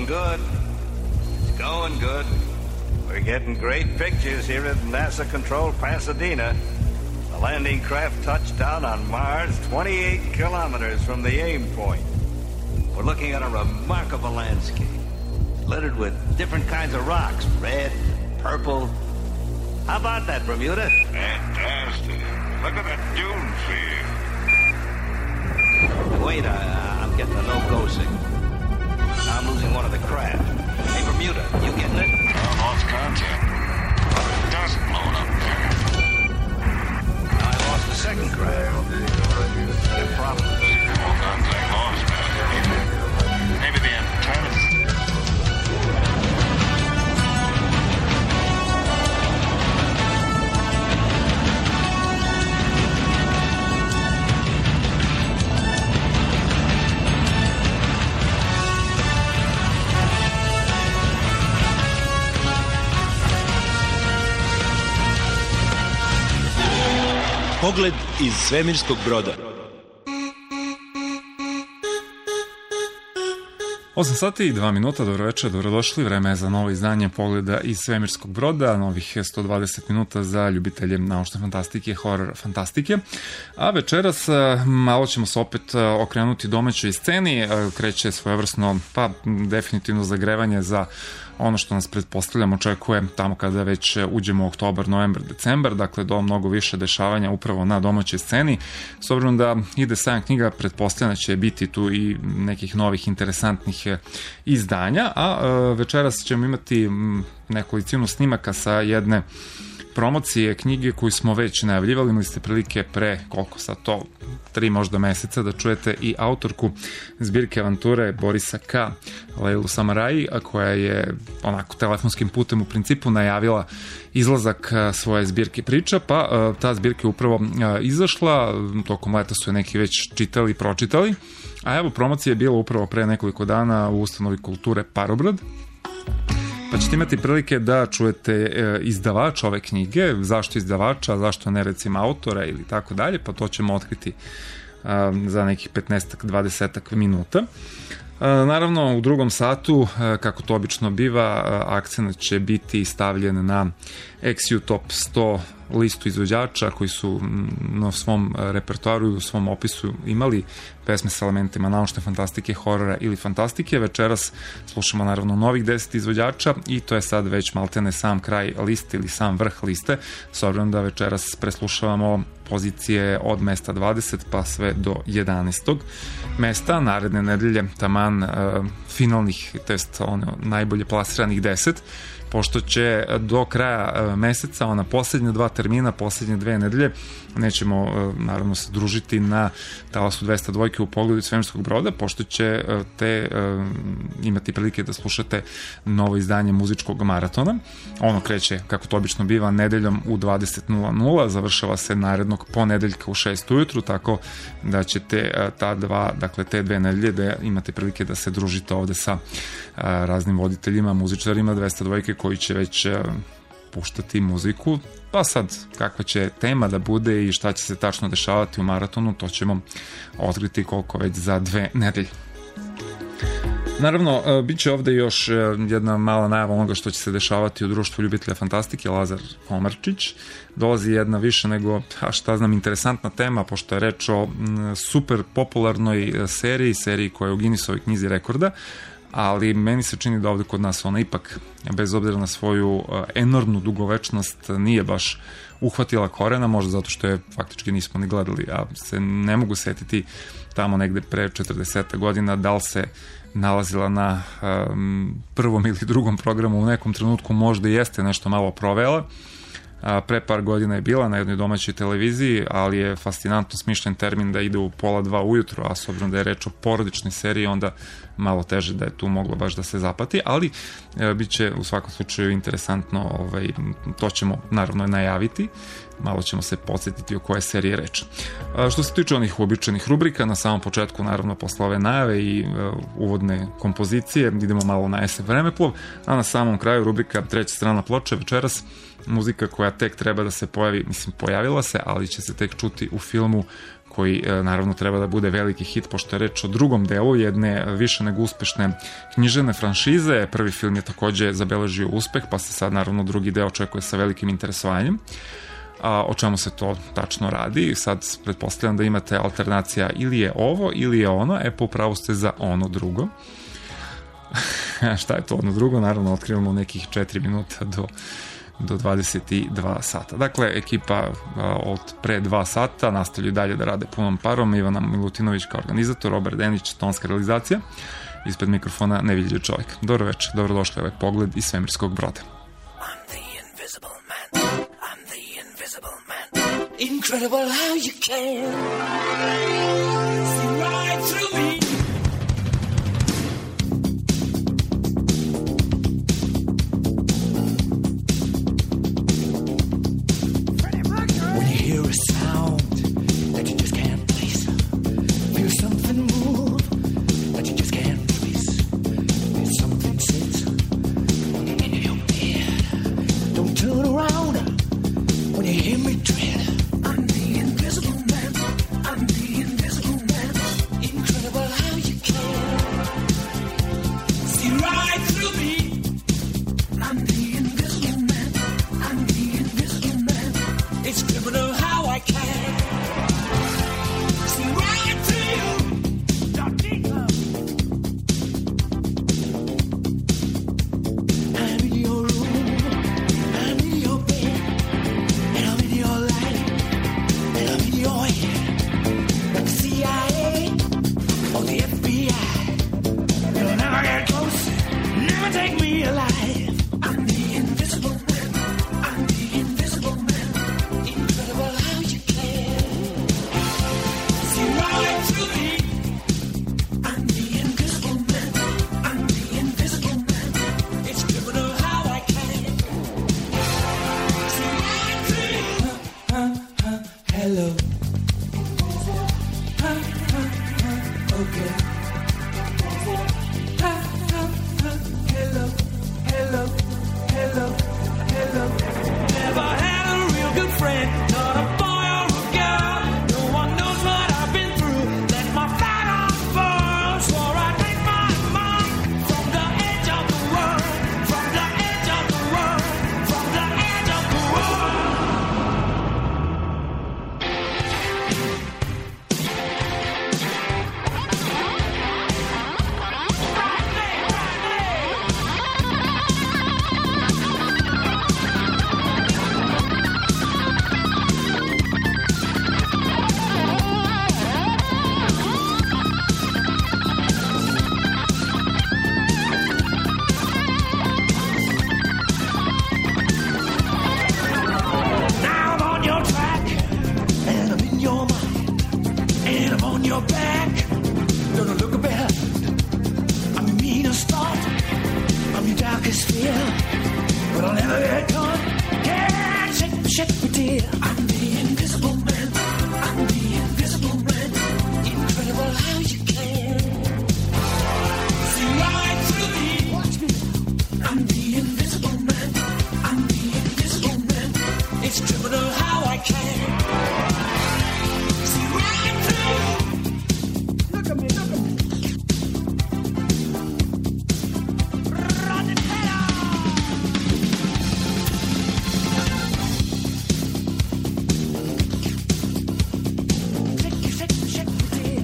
good. It's going good. We're getting great pictures here at NASA Control Pasadena. The landing craft touched down on Mars 28 kilometers from the aim point. We're looking at a remarkable landscape, littered with different kinds of rocks, red, purple. How about that, Bermuda? Fantastic. Look at the dune field. Wait, I'm getting a no-go signal. I'm losing one of the craft. Hey, Bermuda, you getting it? I lost contact. Dust blowing up there. I lost the second craft. No problem. Well, contact lost, man. Maybe the antennas. Pogled iz svemirskog broda. 8 sati i 2 minuta, dobro večer, dobrodošli, vreme je za novo izdanje Pogleda iz svemirskog broda, novih 120 minuta za ljubitelje naučne fantastike, horor fantastike, a večeras malo ćemo se opet okrenuti domaćoj sceni, kreće svojevrsno, pa definitivno zagrevanje za ono što nas pretpostavljam očekuje tamo kada već uđemo u oktobar, novembar, decembar, dakle do mnogo više dešavanja upravo na domaćoj sceni. S obzirom da ide sajam knjiga, pretpostavljam će biti tu i nekih novih interesantnih izdanja, a večeras ćemo imati nekolicinu snimaka sa jedne promocije knjige koju smo već najavljivali. Imali ste prilike pre, koliko sad to, 3 možda meseca, da čujete i autorku zbirke avanture Borisa K. Lejlu Samaraji, koja je onako telefonskim putem u principu najavila izlazak svoje zbirke priča, pa ta zbirka je upravo izašla, tokom leta su je neki već čitali i pročitali, a evo promocija je bila upravo pre nekoliko dana u ustanovi kulture Parobrad, pa ćete imati prilike da čujete izdavača ove knjige, zašto izdavača, zašto ne recimo autora ili tako dalje, pa to ćemo otkriti za nekih 15-20 minuta. Naravno, u drugom satu, kako to obično biva, akcent će biti stavljen na XU Top 100 listu izvođača koji su na svom repertoaru i u svom opisu imali pesme sa elementima naučne fantastike, horora ili fantastike. Večeras slušamo naravno novih 10 izvođača i to je sad već maltene sam kraj liste ili sam vrh liste, s obzirom da večeras preslušavamo pozicije od mesta 20 pa sve do 11. mesta. Naredne nedelje taman finalnih, test najbolje plasiranih 10, pošto će do kraja meseca, ona posljednja 2 termina, posljednje 2 nedelje, nećemo naravno se družiti na talasu 202 u Pogledu svemirskog broda, pošto će te imati prilike da slušate novo izdanje muzičkog maratona. Ono kreće, kako to obično biva, nedeljom u 20:00, završava se narednog ponedeljka u 6 ujutru, tako da ćete te 2 nedelje da imate prilike da se družite ovde sa raznim voditeljima, muzičarima 202 koji će već puštati muziku. Pa sad, kakva će tema da bude i šta će se tačno dešavati u maratonu, to ćemo otkriti koliko već za 2 nedelje. Naravno, bit će ovde još jedna mala najava onoga što će se dešavati u društvu ljubitelja fantastike. Lazar Pomarčić, dolazi jedna više nego, interesantna tema, pošto je reč o super popularnoj seriji koja je u Guinnessovoj knjizi rekorda, ali meni se čini da ovde kod nas ona ipak, bez obzira na svoju enormnu dugovečnost, nije baš uhvatila korena, možda zato što je faktički nismo ni gledali, a se ne mogu setiti tamo negde pre 40 godina da li se nalazila na prvom ili drugom programu, u nekom trenutku možda jeste nešto malo provela. Pre par godina je bila na jednoj domaćoj televiziji, ali je fascinantno smišljen termin da ide u 1:30 ujutro, a s obzirom da je reč o porodičnoj seriji, onda malo teže da je tu moglo baš da se zapati, ali bit će u svakom slučaju interesantno, to ćemo naravno najaviti, malo ćemo se podsjetiti o koje serije reč. Što se tiče onih uobičajenih rubrika, na samom početku, naravno posle ove najave i uvodne kompozicije, idemo malo na SF vremeplov, a na samom kraju rubrika Treća strana ploče, večeras muzika koja tek treba da se pojavi, pojavila se, ali će se tek čuti u filmu koji naravno treba da bude veliki hit, pošto je reč o drugom delu jedne više nego uspešne književne franšize. Prvi film je takođe zabeležio uspeh, pa se sad naravno drugi deo očekuje sa velikim interesovanjem. O čemu se to tačno radi? Sad pretpostavljam da imate alternacija ili je ovo ili je ono, pa upravo ste za ono drugo. Šta je to ono drugo? Naravno otkrivamo nekih 4 minuta do 22 sata. Dakle, ekipa od pre 2 sata nastavljaju dalje da rade punom parom. Ivana Milutinović kao organizator, Robert Denić, tonska realizacija, ispred mikrofona nevidljiv čovjek. Dobro večer, dobrodošli ovaj Pogled iz svemirskog broda. Incredible how you can see right through me. When you hear a sound that you just can't place, feel something move that you just can't trace, feel something sit in your bed. Don't turn around when you hear me tread. I'm the invisible man. I'm the invisible man. Incredible how you can see right through me. I'm the invisible man. I'm the invisible man. It's criminal how I can see right through you. Don't need love. I'm in your room. I'm in your bed. And I'm in your life. And I'm in your head. Like the CIA or the FBI. You'll never get close. Never take me alive. I'm the invisible man. I'm the invisible man. Incredible how you can see right through me. I'm the invisible man. I'm the invisible man. It's criminal how I can see right through you. Hello. Okay. Hello, hello, hello, hello. Never had a real good friend, not a boy or a girl. No one knows what I've been through. Let my flag unfurl. Swore I'd make my mark from the edge of the world, from the edge of the world, from the edge of the world. Now I'm on your track, and I'm in your mind, and I'm on your back. Don't look behind. I'm your meanest thought, I'm your darkest fear, but I'll never get caught. Can't shake me, dear. I'm the invisible man. I'm the invisible man. Incredible how you can see right through me. Watch me. I'm the invisible man. I'm the invisible man. It's criminal how I can see right through. Look at me, look at me. Run it better. Shake me, dear.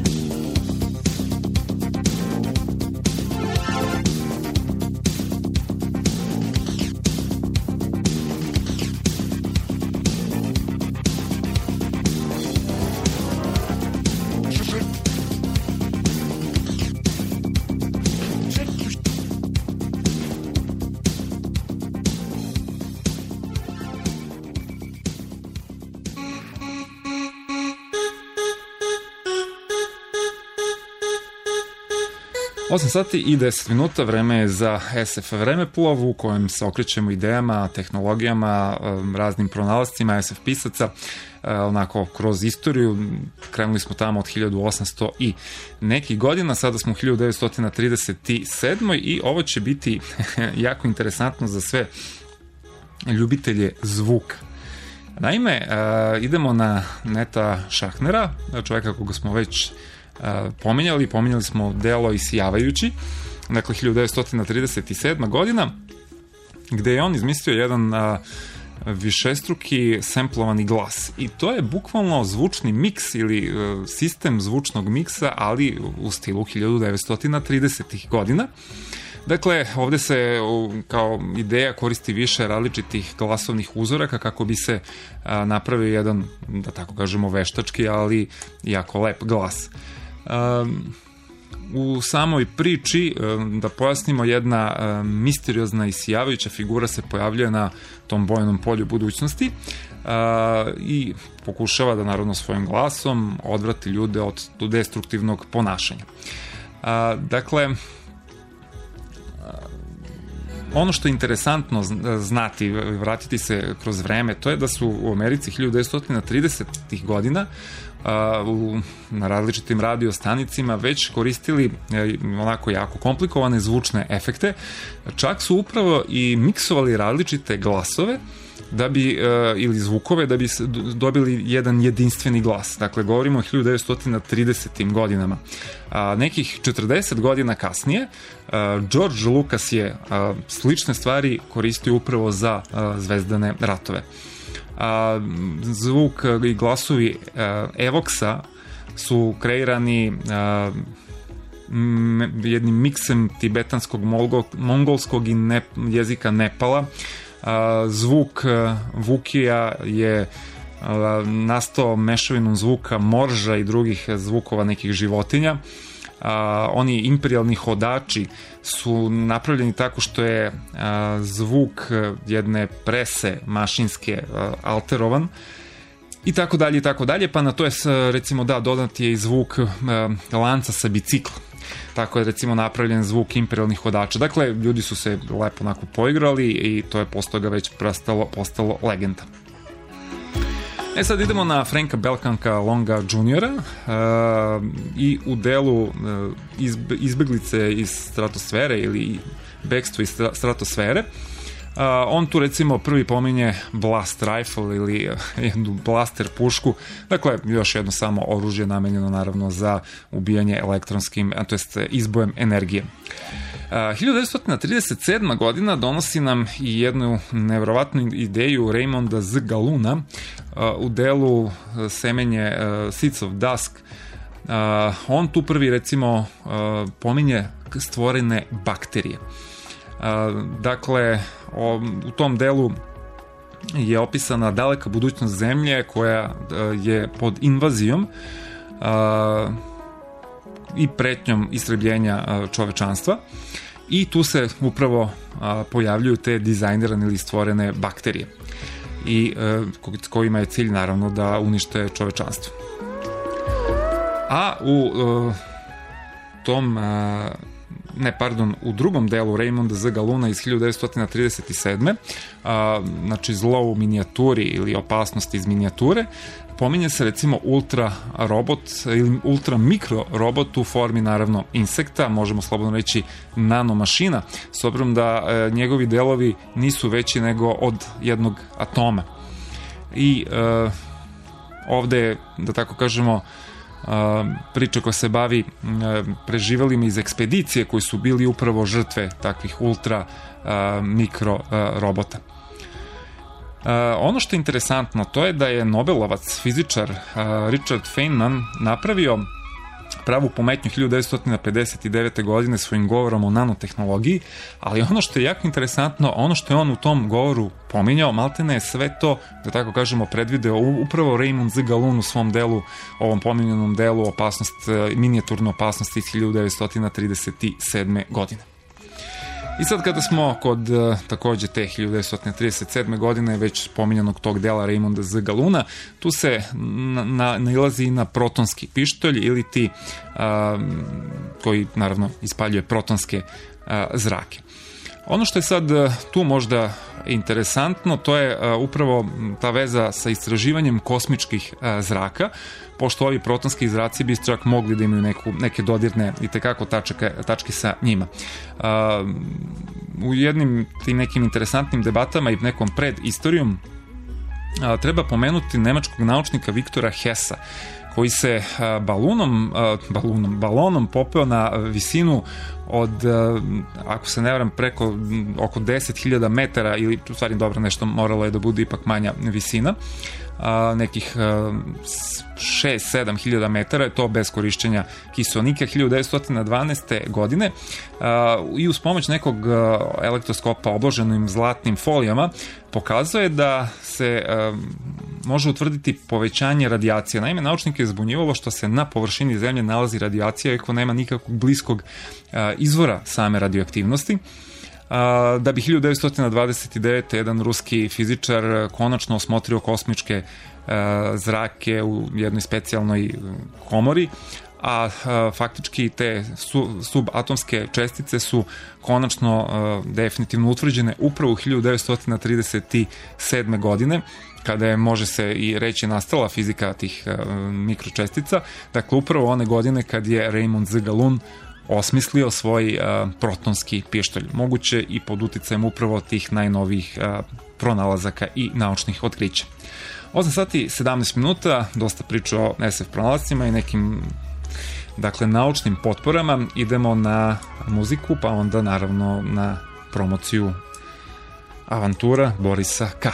Osam sati i 10 minuta, vreme je za SF Vremeplov u kojem se okrećemo idejama, tehnologijama, raznim pronalascima SF pisaca, onako kroz istoriju. Krenuli smo tamo od 1800 i nekih godina, sada smo u 1937. i ovo će biti jako interesantno za sve ljubitelje zvuka. Naime, idemo na Neta Schachtnera, čoveka koga smo već pominjali smo delo Isijavajući, dakle 1937. godina, gde je on izmislio jedan višestruki semplovani glas. I to je bukvalno zvučni miks ili sistem zvučnog miksa, ali u stilu 1930. godina. Dakle, ovde se kao ideja koristi više različitih glasovnih uzoraka kako bi se napravio jedan, da tako kažemo, veštački, ali jako lep glas. U samoj priči, da pojasnimo, jedna misteriozna i sijavajuća figura se pojavljuje na tom bojnom polju budućnosti i pokušava da, naravno, svojim glasom odvrati ljude od destruktivnog ponašanja. Dakle, ono što je interesantno znati, vratiti se kroz vreme, to je da su u Americi 1930. godina na različitim radio stanicima već koristili onako jako komplikovane zvučne efekte. Čak su upravo i miksovali različite glasove da bi, ili zvukove, da bi dobili jedan jedinstveni glas. Dakle, govorimo o 1930. godinama. Nekih 40 godina kasnije George Lucas je slične stvari koristio upravo za Zvezdane ratove. Zvuk i glasovi Evoxa su kreirani jednim miksem tibetanskog, mongolskog i jezika Nepala. Zvuk Vukija je nastao mešavinom zvuka morža i drugih zvukova nekih životinja. Oni imperialni hodači su napravljeni tako što je zvuk jedne prese mašinske alterovan i tako dalje, pa na to je, recimo, dodat je i zvuk lanca sa bicikla. Tako je, recimo, napravljen zvuk imperialnih hodača. Dakle, ljudi su se lepo onako poigrali i to je posle toga već postalo legenda. Sad idemo na Franka Belkanka Longa Jr. I u delu izbeglice iz stratosfere ili bekstvo iz stratosfere, on tu, recimo, prvi pominje blast rifle ili jednu blaster pušku, dakle još jedno samo oružje namenjeno naravno za ubijanje elektronskim, to jest izbojem energije. 1937. godina donosi nam i jednu nevjerovatnu ideju Raymonda Z. Galouna u delu Semenje Seeds of Dusk. On tu prvi, recimo, pominje stvorene bakterije. Dakle, u tom delu je opisana daleka budućnost Zemlje koja je pod invazijom i pretnjom istrebljenja čovečanstva i tu se upravo pojavljuju te dizajnirane ili stvorene bakterije i kojima je cilj, naravno, da unište čovečanstvo. A u drugom delu Raymonda Z. Galouna iz 1937. Znači zlo u minijaturi ili opasnost iz minijature, pominje se, recimo, ultra robot ili ultra mikro robot u formi, naravno, insekta, možemo slobodno reći nanomašina, s obzirom da njegovi delovi nisu veći nego od jednog atoma. I ovde, da tako kažemo, priča koja se bavi preživelima iz ekspedicije koji su bili upravo žrtve takvih ultra mikro robota. Ono što je interesantno, to je da je Nobelovac, fizičar Richard Feynman napravio pravu pometnju 1959. godine svojim govorom o nanotehnologiji, ali ono što je jako interesantno, ono što je on u tom govoru pominjao, maltene je sve to, da tako kažemo, predvideo upravo Raymond Z. Galoun u svom delu, ovom pominjenom delu minijaturne opasnosti iz 1937. godine. I sad kada smo kod takođe te 1937. godine već pominjanog tog dela Raymonda Z. Galouna, tu se nailazi na protonski pištolj ili ti koji naravno ispaljuje protonske zrake. Ono što je sad tu možda interesantno, to je upravo ta veza sa istraživanjem kosmičkih zraka, pošto ovi protonski zraci bi čak mogli da imaju neke dodirne i tekako tačke sa njima. U jednim tim nekim interesantnim debatama i nekom pred istorijom treba pomenuti nemačkog naučnika Viktora Hessa, koji se balonom popeo na visinu od, ako se ne varam, preko oko 10.000 metara, ili u stvari dobro, nešto moralo je da bude ipak manja visina, nekih 6-7 hiljada metara, je to bez korišćenja kiseonika 1912. godine, i uz pomoć nekog elektroskopa obloženim zlatnim folijama pokazao je da se može utvrditi povećanje radijacije. Naime, naučnike je zbunjivalo što se na površini zemlje nalazi radijacija, iako nema nikakvog bliskog izvora same radioaktivnosti. Da bi 1929. jedan ruski fizičar konačno osmotrio kosmičke zrake u jednoj specijalnoj komori, a faktički te subatomske čestice su konačno definitivno utvrđene upravo u 1937. godine, kada je, može se i reći, nastala fizika tih mikročestica. Dakle, upravo one godine kad je Raymond Z. Galoun osmislio svoj protonski pištolj, moguće i pod uticajem upravo tih najnovijih pronalazaka i naučnih otkrića. 8 sati 17 minuta, dosta priča o SF pronalascima i nekim, dakle, naučnim potporama. Idemo na muziku, pa onda naravno na promociju avantura Borisa K.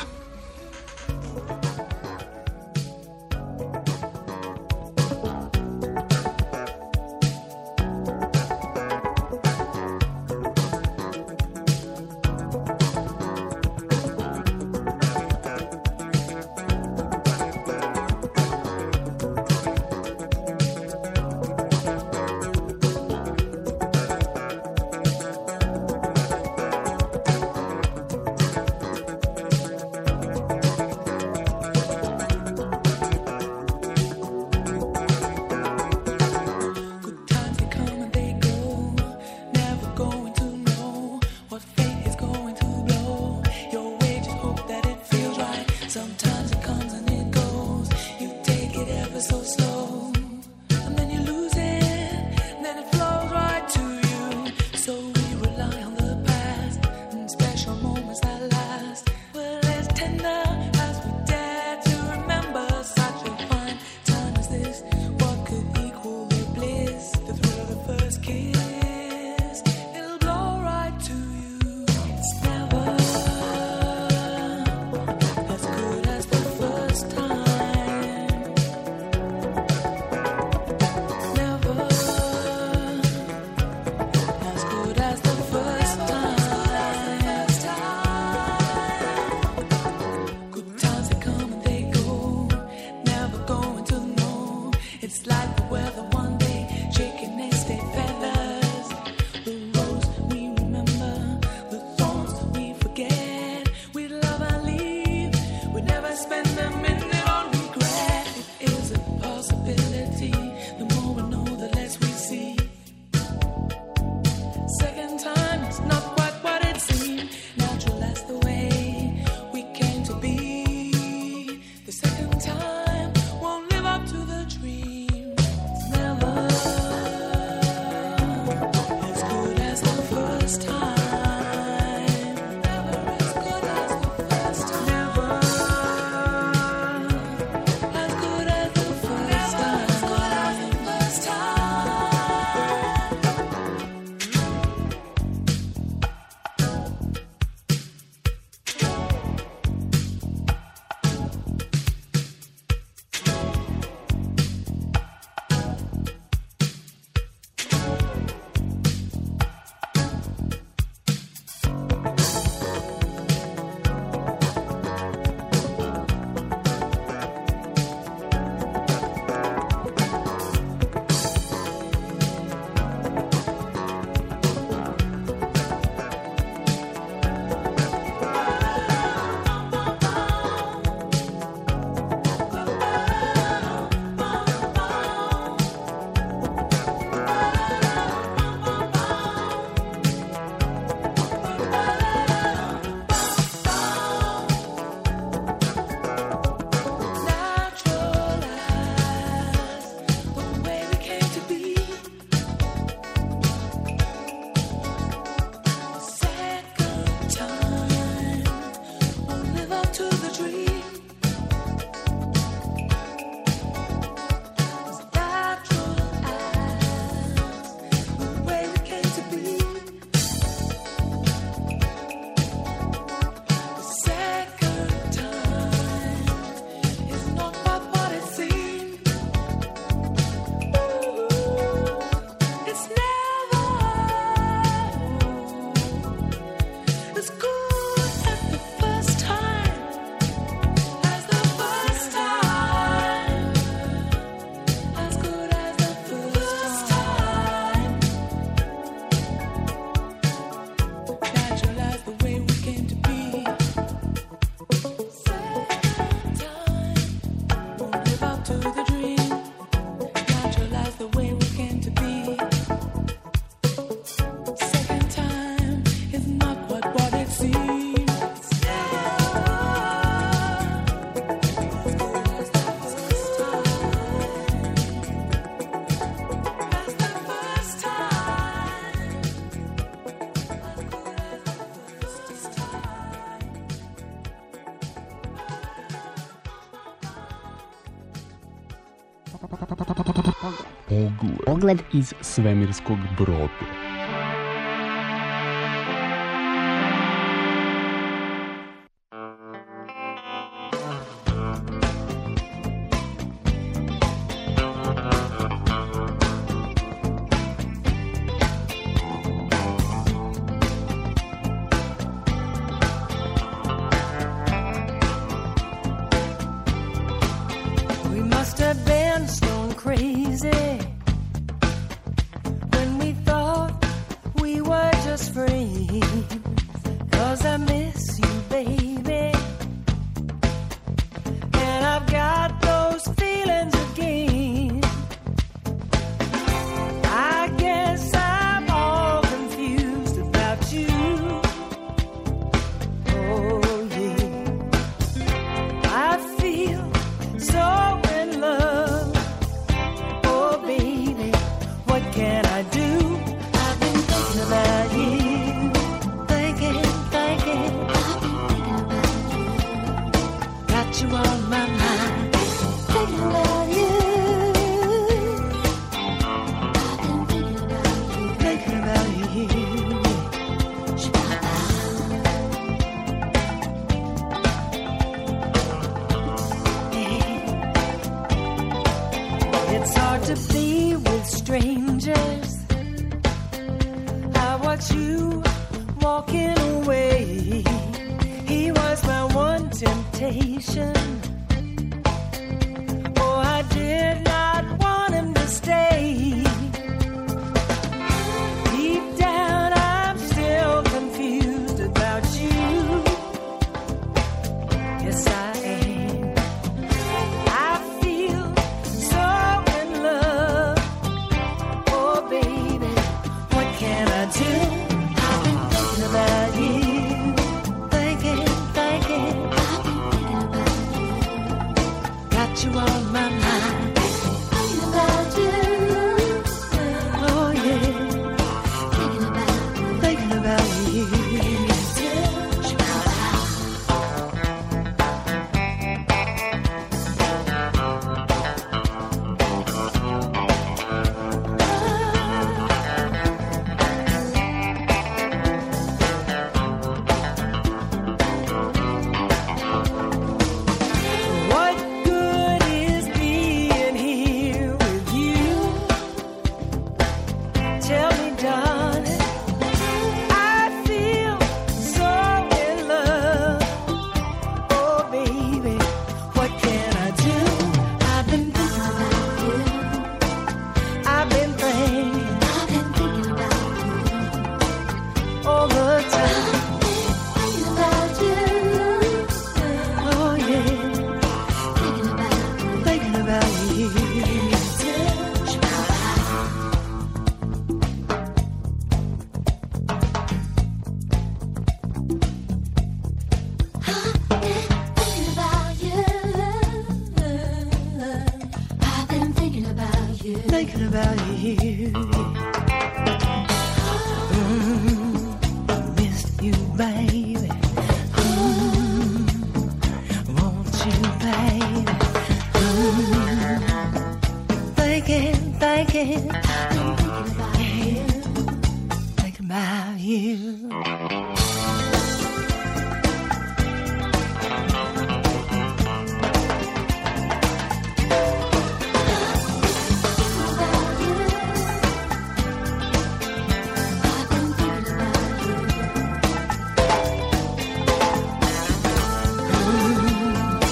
Pogled iz svemirskog broda.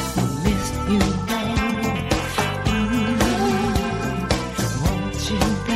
you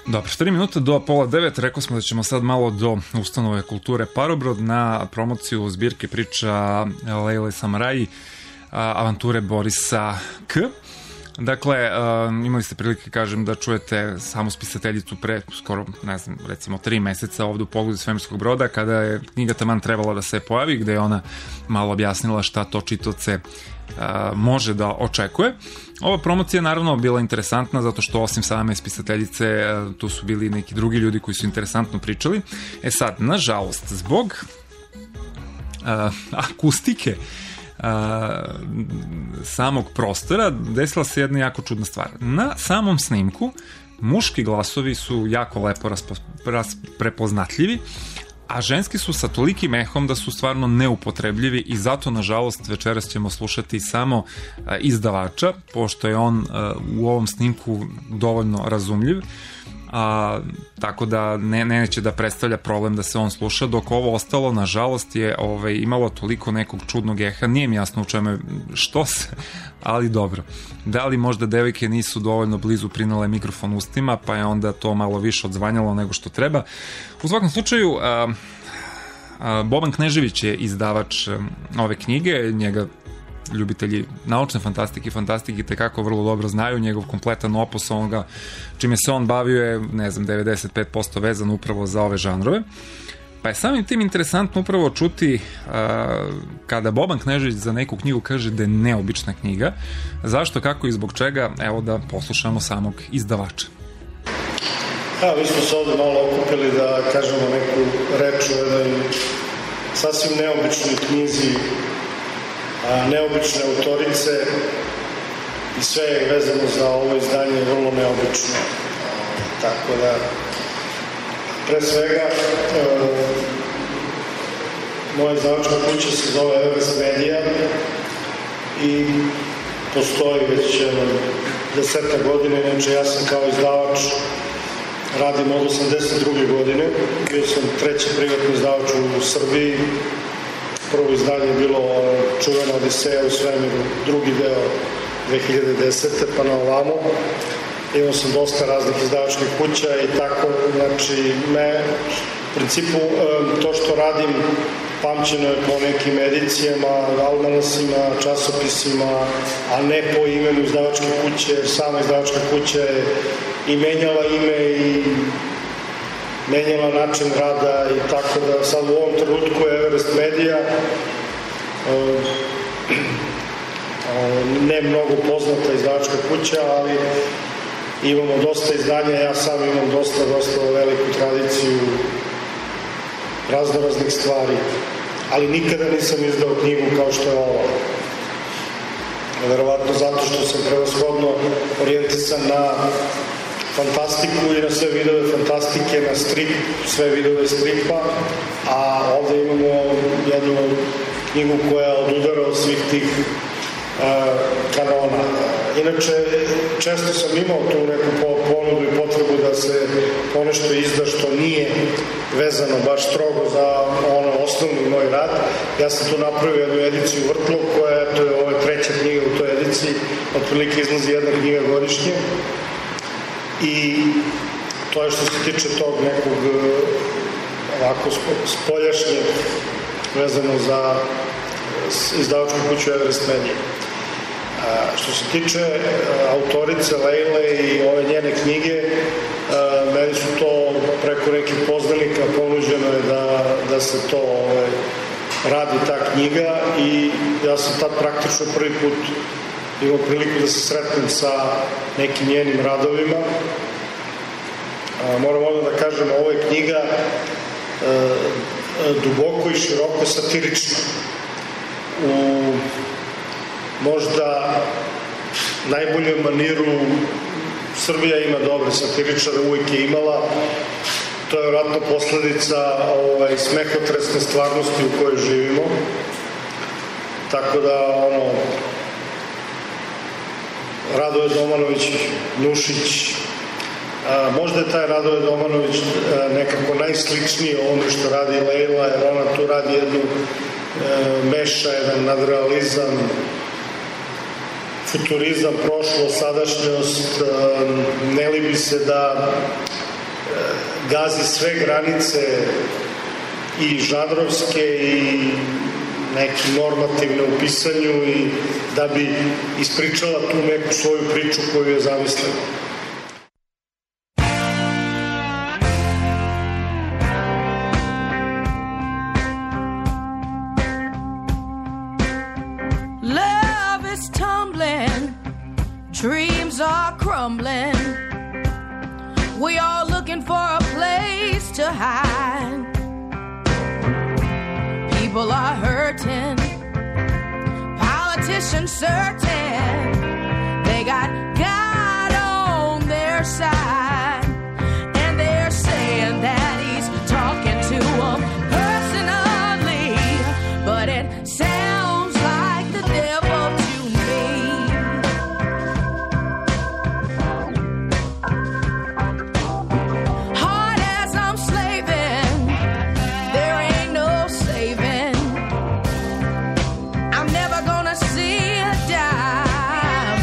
Dobro, 4 minuta do 8:30, rekao smo da ćemo sad malo do ustanove kulture Parobrod na promociju zbirke priča Lejle Samaraji, avanture Borisa K. Dakle, imali ste prilike, kažem, da čujete samu spisateljicu pre skoro, ne znam, recimo 3 meseca ovde u Pogledu svemirskog broda, kada je knjiga taman trebala da se pojavi, gde je ona malo objasnila šta to čitaoce može da očekuje. Ova promocija je naravno bila interesantna zato što osim same spisateljice tu su bili neki drugi ljudi koji su interesantno pričali. Sad, nažalost, zbog akustike samog prostora desila se jedna jako čudna stvar. Na samom snimku muški glasovi su jako lepo prepoznatljivi, a ženski su sa tolikim ehom da su stvarno neupotrebljivi i zato, nažalost, večeras ćemo slušati samo izdavača, pošto je on u ovom snimku dovoljno razumljiv, tako da neće da predstavlja problem da se on sluša, dok ovo ostalo, nažalost, je imalo toliko nekog čudnog eha, nije mi jasno u čemu je, što se, ali dobro. Da li možda devojke nisu dovoljno blizu prinale mikrofon ustima, pa je onda to malo više odzvanjalo nego što treba. U svakom slučaju, Boban Knežević je izdavač ove knjige, njega ljubitelji naučne fantastike tekako vrlo dobro znaju, njegov kompletan opus onoga čime se on bavio je, ne znam, 95% vezan upravo za ove žanrove. Pa je samim tim interesantno upravo čuti kada Boban Knežević za neku knjigu kaže da je neobična knjiga. Zašto, kako i zbog čega? Evo da poslušamo samog izdavača. Mi smo se ovde malo okupili da kažemo neku reč o jednoj sasvim neobičnoj knjizi, neobične autorice, i sve je vezano za ovo izdanje vrlo neobično. Tako da, pre svega, moja izdavačka kuća se zove Everest Media i postoji već 10 godina, inače ja sam kao izdavač radim od 82. godine, bio sam treći privatni izdavač u Srbiji. Prvo izdanje je bilo čuvena Odiseja u svemiru, drugi deo 2010. pa na ovamo. Imao sam dosta raznih izdavačkih kuća i tako, znači, u principu to što radim pamćeno je po nekim edicijama, almanasima, časopisima, a ne po imenu izdavačke kuće, jer sama izdavačka kuća je i menjala ime i menjala način rada i tako da sad u ovom trenutku je Everest Media ne mnogo poznata izdavačka kuća, ali imamo dosta izdanja, ja sam imam dosta veliku tradiciju raznoraznih stvari, ali nikada nisam izdao knjigu kao što je ova. Verovatno zato što sam prevashodno orijentisan na fantastiku i na sve vidove fantastike, na strip, sve vidove stripa, a ovde imamo jednu knjigu koja odudara od svih tih kanona. Inače, često sam imao tu neku ponudu i potrebu da se ponešto izda što nije vezano baš strogo za ono osnovni moj rad. Ja sam tu napravio jednu ediciju Vrtlog, koja to je ovo treća knjiga u toj ediciji, otprilike izlazi jedna knjiga godišnje. I to je što se tiče tog nekog ovako spoljašnjeg vezano za izdavačku kuću Everest Media. Što se tiče autorice Lejle i ove njene knjige, meni su to preko nekih poznanika ponuđeno je da se to radi ta knjiga i ja sam tad praktično prvi put imao priliku da se sretnem sa nekim njenim radovima. Moram ovdje da kažem, ovo je knjiga duboko i široko satirična. U možda najboljem maniru Srbija ima dobre satiričare, uvijek je imala. To je vjerojatno posledica smehotresne stvarnosti u kojoj živimo. Tako da, Radoje Domanović, Nušić, možda je taj Radoje Domanović nekako najsličniji ovome što radi Lejla, jer ona tu radi jednu meša, jedan nadrealizam, futurizam, prošlost, sadašnjost, ne libi se da gazi sve granice i žanrovske i neki normativne u pisanju i da bi ispričala tu neku svoju priču koju je zamislila. Love is tumbling, dreams are crumbling. We are looking for a place to hide. People are hurting, politicians certain they got God on their side, and they're saying that he's talking to them personally, but it sounds like the devil to me. Hard as I'm slaving, there ain't no saving. I'm never gonna see a dime.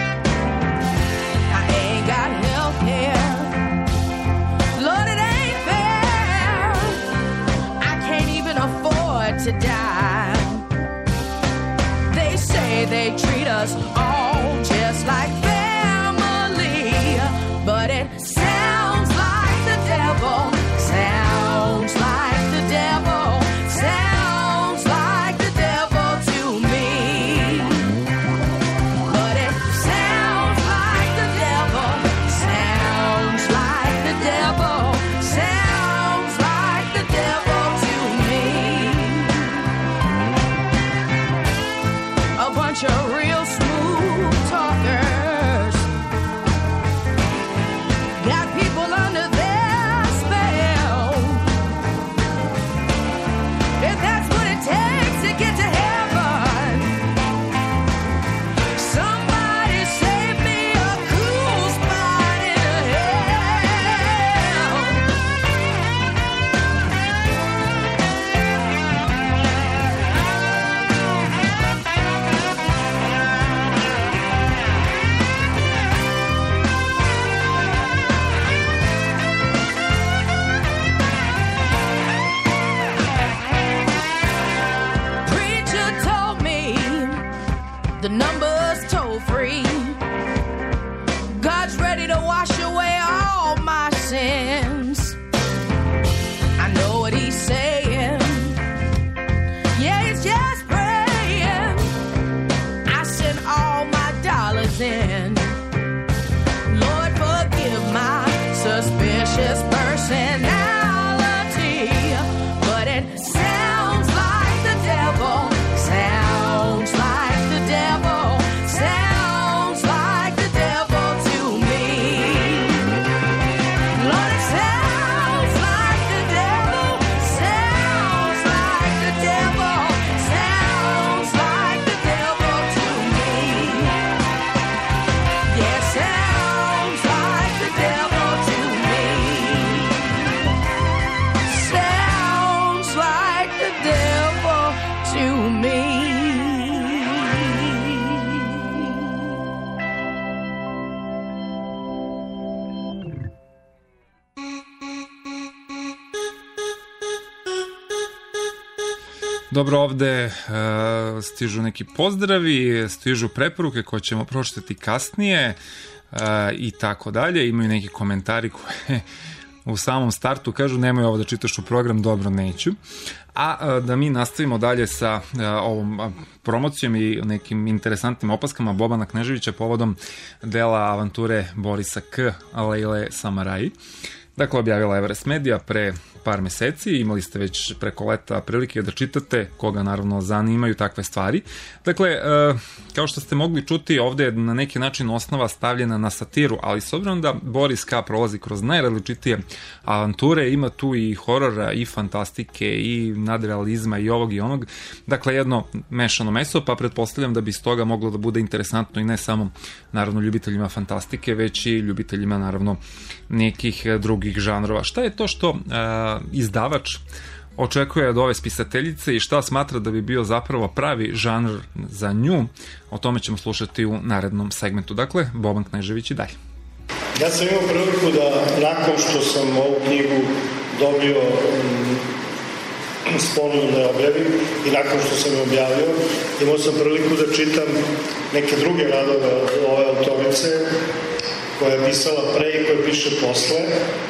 I ain't got health care. Lord, it ain't fair. I can't even afford to die. They say they treat us all just like family, but it sounds like the devil. Sounds like the devil. Sounds like the devil to me. But it sounds like the devil. Sounds like the devil. Sounds like the devil to me. A bunch of real smooth talkers got people under their spell. If that's what it takes to get to heaven, somebody save me a cool spot in hell. Preacher told me the number's toll free. God's ready to wash away all my sins. I know what he's saying. Yeah, he's just praying. I sent all my dollars in. Lord, forgive my suspicious personality, but it sounds like the devil. Sounds like the devil. Sounds like the devil to me. Lord, it sounds like the devil. Sounds like the devil. Sounds like the devil to me. Yeah, sounds like the devil to me. Sounds like the devil to me. Dobro, ovde stižu neki pozdravi, stižu preporuke koje ćemo pročitati kasnije i tako dalje. Imaju neki komentari koje u samom startu kažu nemoj ovo da čitaš u program, dobro, neću. A da mi nastavimo dalje sa ovom promocijom i nekim interesantnim opaskama Bobana Kneževića povodom dela avanture Borisa K. Lejle Samaraji. Dakle, objavila Everest Media pre par meseci, imali ste već preko leta prilike da čitate, koga naravno zanimaju takve stvari. Dakle, kao što ste mogli čuti, ovde je na neki način osnova stavljena na satiru, ali s obzirom da Boris K. prolazi kroz najrazličitije avanture, ima tu i horora, i fantastike, i nadrealizma, i ovog i onog, dakle jedno mešano meso, pa pretpostavljam da bi iz toga moglo da bude interesantno i ne samo naravno ljubiteljima fantastike, već i ljubiteljima naravno nekih drugih žanrova. Šta je to što izdavač očekuje od ove spisateljice i šta smatra da bi bio zapravo pravi žanr za nju? O tome ćemo slušati u narednom segmentu. Dakle, Boban Knežević i dalje. Ja sam imao priliku da nakon što sam ovu knjigu dobio s ponudom da je objavim i nakon što sam je objavio, imao sam priliku da čitam neke druge radove od ove autorice koja je pisala pre i koja piše posle.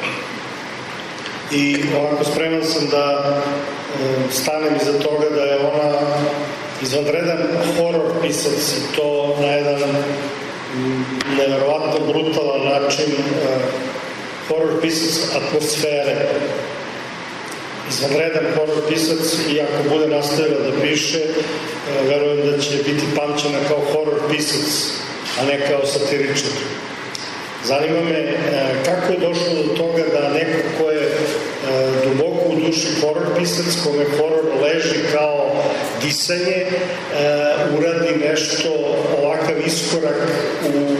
I ovako spreman sam da stanem iza toga da je ona izvanredan horor pisac i to na jedan neverovatno brutalan način, horor pisac atmosfere. Izvanredan horor pisac i ako bude nastavila da piše, verujem da će biti pamćena kao horor pisac, a ne kao satiričar. Zanima me kako je došlo do toga da neko ko je duboko u duši horor pisac, kome horor leži kao disanje, uradi nešto, ovakav iskorak u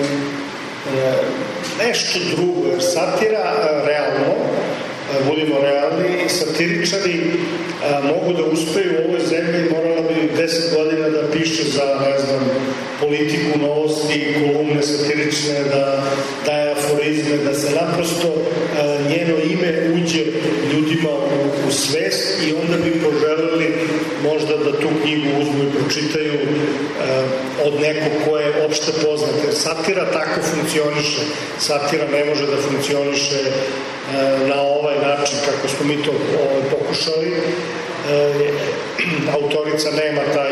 nešto drugo. Jer satira, realno, budimo realni, satiričari mogu da uspeju u ovoj zemlji, morala bi 10 godina da piše za, ne znam, politiku, novosti, kolumne satirične, da daje aforizme, da se naprosto njeno ime uđe ljudima u svest i onda bi poželeli možda da tu knjigu uzmu i pročitaju od nekog ko je opšte poznat. Jer satira tako funkcioniše. Satira ne može da funkcioniše na ovaj način kako smo mi to pokušali. Autorica nema taj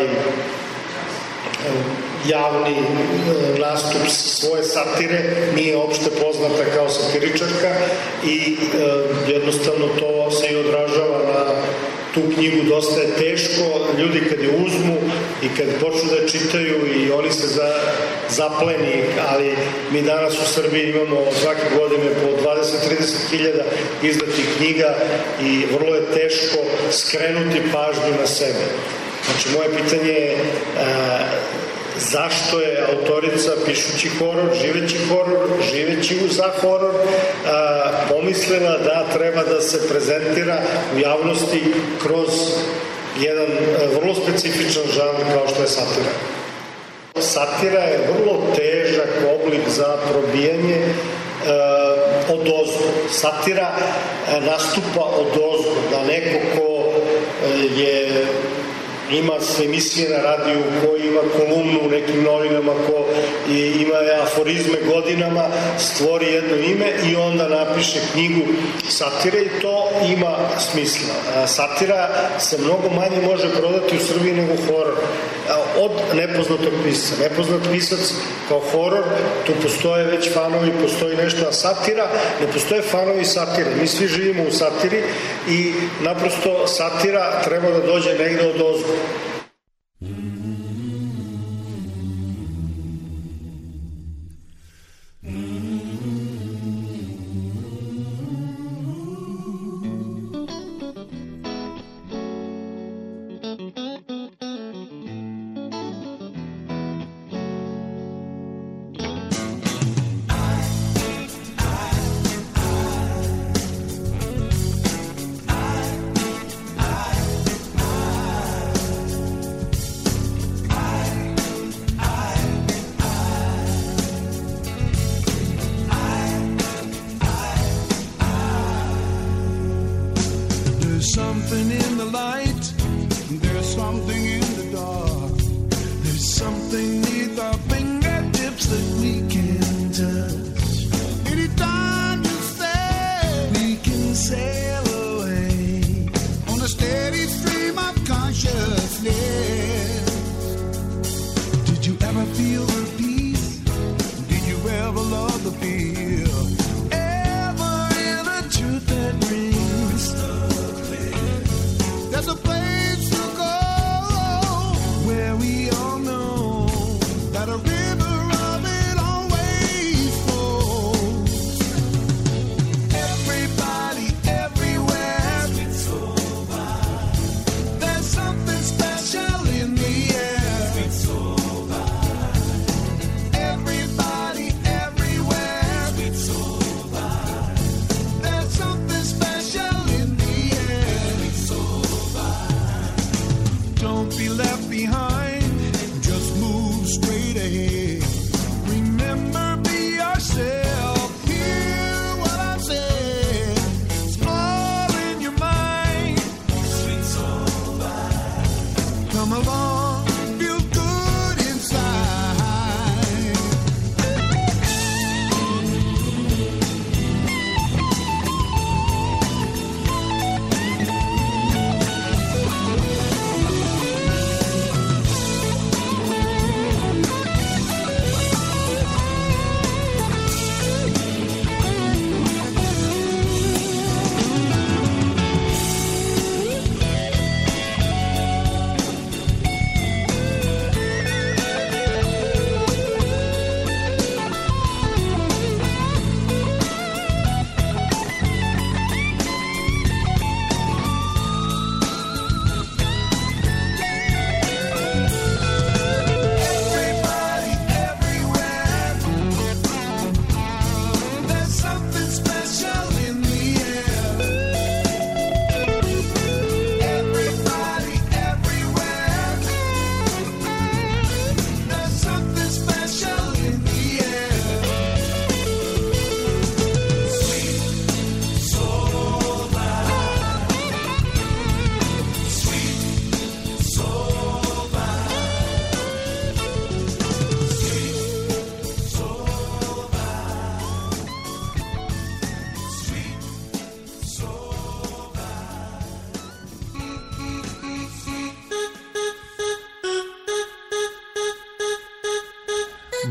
javni nastup svoje satire, nije opšte poznata kao satiričarka i jednostavno to se i odražava na tu knjigu. Dosta je teško, ljudi kad je uzmu i kad počnu da čitaju i oni se zapleni, ali mi danas u Srbiji imamo svake godine po 20-30 hiljada izdatih knjiga i vrlo je teško skrenuti pažnju na sebe. Znači, moje pitanje je zašto je autorica, pišući horor, živeći za horor, pomislila da treba da se prezentira u javnosti kroz jedan vrlo specifičan žanr kao što je satira. Satira je vrlo težak oblik za probijanje odozgo. Satira nastupa odozgo, da neko ko ima emisije na radiju, ko ima kolumnu u nekim novinama, ko ima aforizme godinama, stvori jedno ime i onda napiše knjigu satire i to ima smisla. Satira se mnogo manje može prodati u Srbiji nego horor. Od nepoznatog pisca. Nepoznat pisac kao horor, tu postoje već fanovi, postoji nešto, a satira, ne postoje fanovi satire. Mi svi živimo u satiri i naprosto satira treba da dođe negde od ozgo.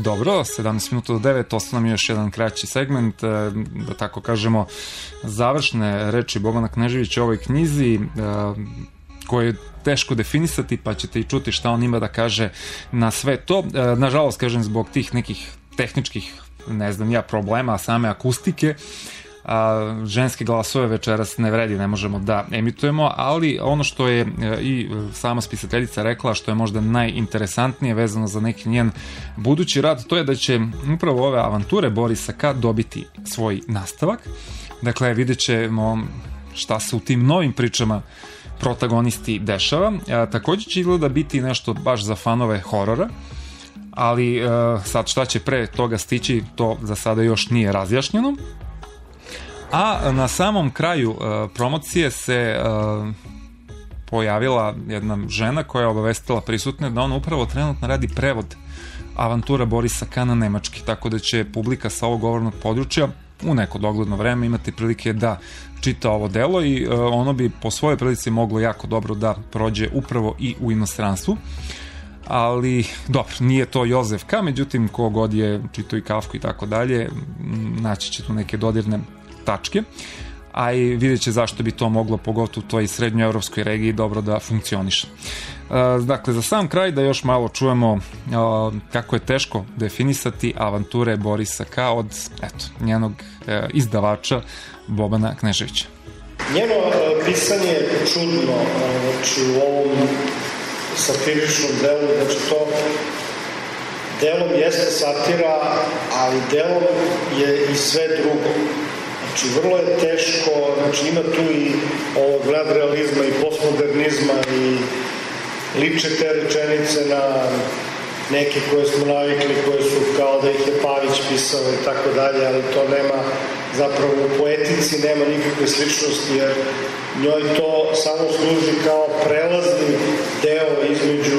Dobro, 17 minuta do 9, ostao nam još jedan kraći segment, da tako kažemo, završne reči Bogdana Kneževića u ovoj knjizi, koje je teško definisati, pa ćete i čuti šta on ima da kaže na sve to. Nažalost, kažem, zbog tih nekih tehničkih, ne znam ja, problema same akustike, ženske glasove večeras ne vredi, ne možemo da emitujemo, ali ono što je i sama spisateljica rekla, što je možda najinteresantnije vezano za neki njen budući rad, to je da će upravo ove avanture Borisa K. dobiti svoj nastavak. Dakle, vidjet ćemo šta se u tim novim pričama protagonisti dešava. Također će izgleda biti nešto baš za fanove horora, ali sad šta će pre toga stići, to za sada još nije razjašnjeno. A na samom kraju promocije se pojavila jedna žena koja je obavestila prisutne da ona upravo trenutno radi prevod avantura Borisa K. na nemački, tako da će publika sa ovog govornog područja u neko dogledno vreme imati prilike da čita ovo delo i ono bi po svojoj prilici moglo jako dobro da prođe upravo i u inostranstvu. Ali dobro, nije to Jozef K. Međutim, kogod je čitao i Kafku i tako dalje, naći će tu neke dodirne tačke, a i vidjet će zašto bi to moglo, pogotovo u toj srednjoevropskoj regiji, dobro da funkcioniše. Dakle, za sam kraj da još malo čujemo kako je teško definisati avanture Borisa K. od njenog izdavača Bogdana Kneževića. Njeno pisanje je čudno, znači u ovom satiričnom delu, znači to delom jeste satira, ali delom je i sve drugo. Znači, vrlo je teško, znači ima tu i ovog nadrealizma i postmodernizma i liče te rečenice na neke koje smo navikli, koje su kao da ih je Pavić pisao i tako dalje, ali to nema, zapravo u poetici nema nikakve sličnosti, jer njoj to samo služi kao prelazni deo između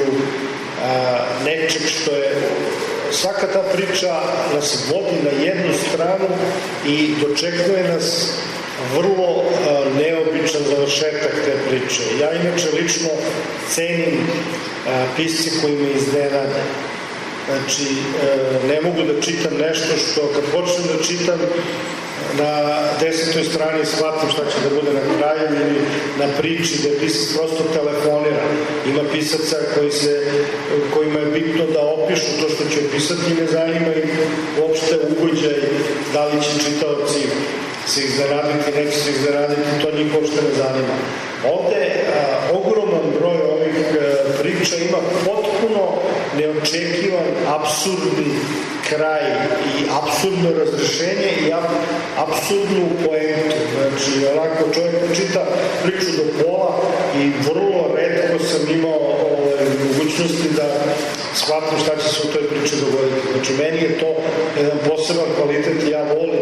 nečeg što je. Svaka ta priča nas vodi na jednu stranu i dočekuje nas vrlo neobičan završetak te priče. Ja inače lično cenim pisci koji me iznenade. Znači, ne mogu da čitam nešto što kad počnem da čitam na 10. strani shvatim šta će da bude na kraju ili na priči gde pisac prosto telefonira. Ima pisaca kojima je bitno da opišu to što će opisati i ne zanima im uopšte ugođaj da li će čitaoci se iznenaditi, neće se iznenaditi, to njih uopšte ne zanima. Ovde ogroman broj ovih priča ima potpuno neočekivan, apsurdni kraj i apsurdno razrešenje i apsurdnu poentu. Znači, onako čovjek čita priču do pola i vrlo retko sam imao mogućnosti da shvatim šta će se u toj priči dogoditi. Znači, meni je to jedan poseban kvalitet i ja volim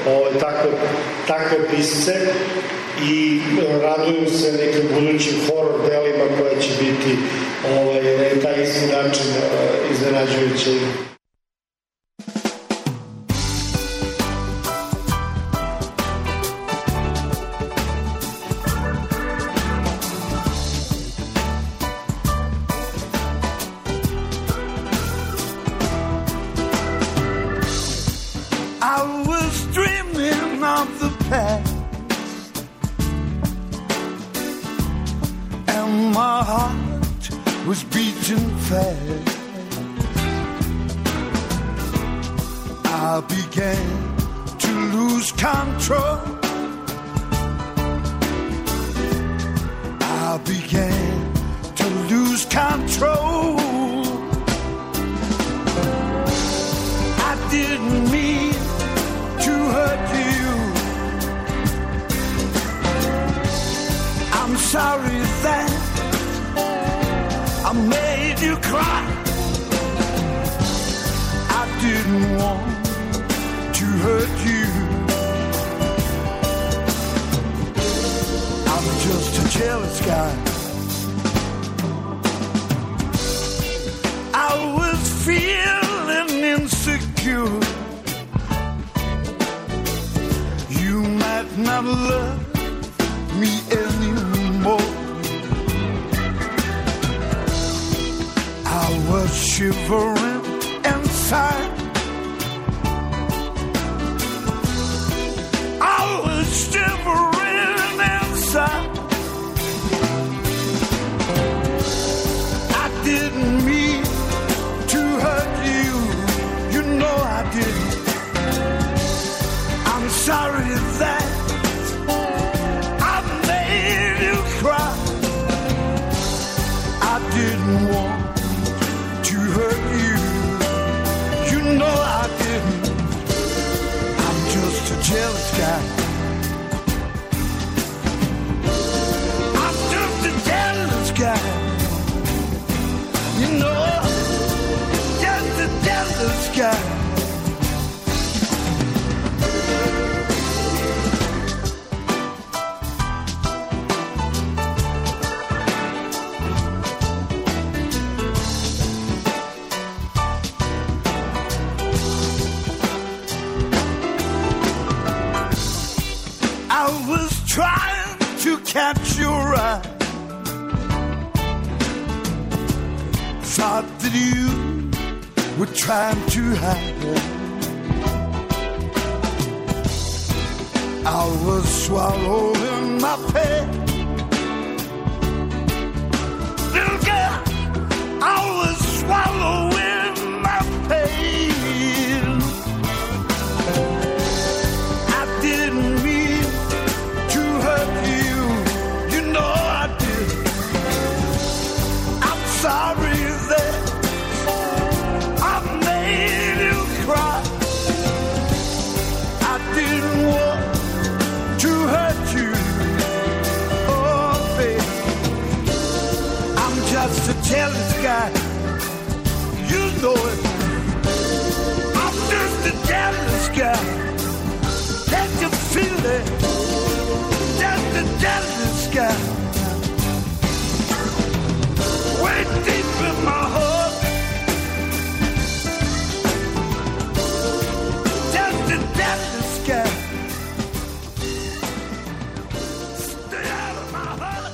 takve pisce i radujem se nekim budućim horror delima koje će biti na taj isti način iznenađujuće. My heart was beating fast. I began to lose control. I began to lose control. I didn't mean to hurt you. I'm sorry that I made you cry. I didn't want to hurt you. I'm just a jealous guy. I was feeling insecure. You might not love me anymore. I was shivering and inside. I was shivering inside. I didn't mean to hurt you. You know I didn't. I'm sorry that I made you cry. I didn't want to hurt you. You know I didn't. I'm just a jealous guy. I'm just a jealous guy. You know, just a jealous guy. I was trying to catch your eye. Thought that you were trying to hide. I was swallowing my pain. Little girl, I was swallowing my pain. I didn't mean to hurt you. You know I did. I'm sorry that I made you cry. I didn't want to hurt you. Oh, baby, I'm just a jealous guy. You know it. I'm just a jealous guy. Can't you feel it? Just a jealous guy. Way deep in my heart. Just a jealous guy. Stay out of my heart.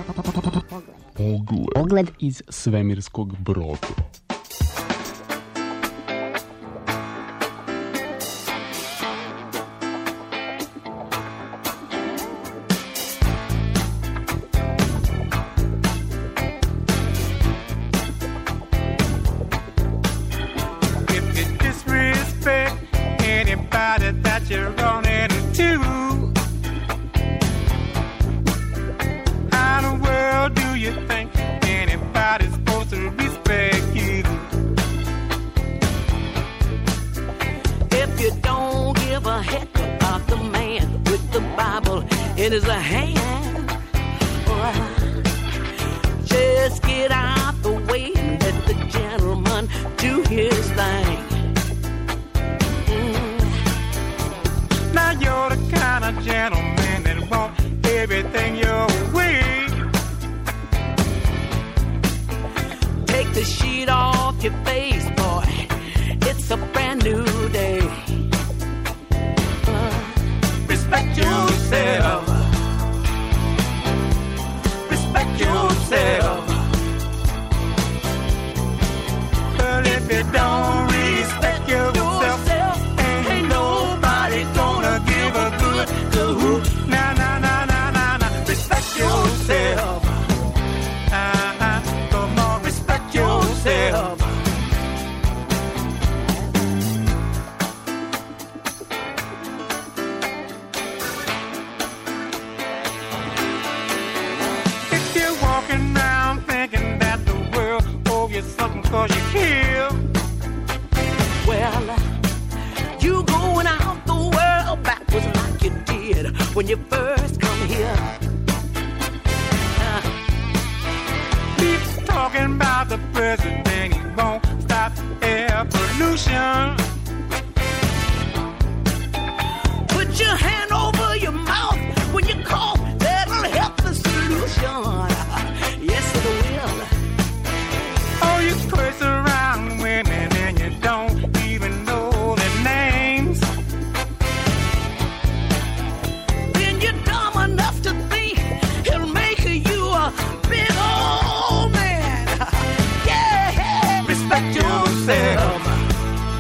Pogled iz svemirskog broda. If you disrespect anybody that you're running into, how in the world do you think anybody's supposed to respect you? If you don't give a heck about the man with the Bible in his hand, well, just get out the way and let the gentleman do his thing. Now you're the kind of gentleman that want everything your way. Take the sheet off your face, boy. It's a brand new day. Respect yourself. Respect yourself. But if you don't respect yourself, ain't nobody gonna give a good hoot. Nah, nah, nah, nah, nah, nah. Respect yourself. Come on, respect yourself. If you're walking around thinking that the world owes you something 'cause you kill, Well, you going out the world backwards like you did when you first come here. keep talking about the president, he won't stop air pollution. Put your hand over your mouth when you cough. That'll help the solution. Yes, it will. Oh, you curse around women and you don't even know their names. Then you're dumb enough to think he'll make you a big old man. Yeah. Respect yourself.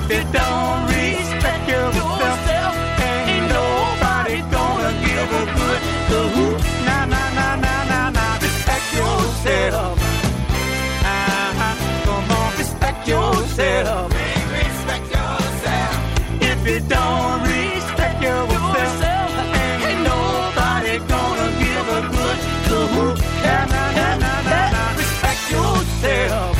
If you don't respect yourself, ain't nobody gonna give a good hoot. Nah, nah, nah, nah, nah, nah. Respect yourself. Come on, respect yourself. Respect yourself. If you don't respect yourself, ain't nobody gonna give a good hoot. Nah, nah, nah, nah, nah, nah. Respect yourself.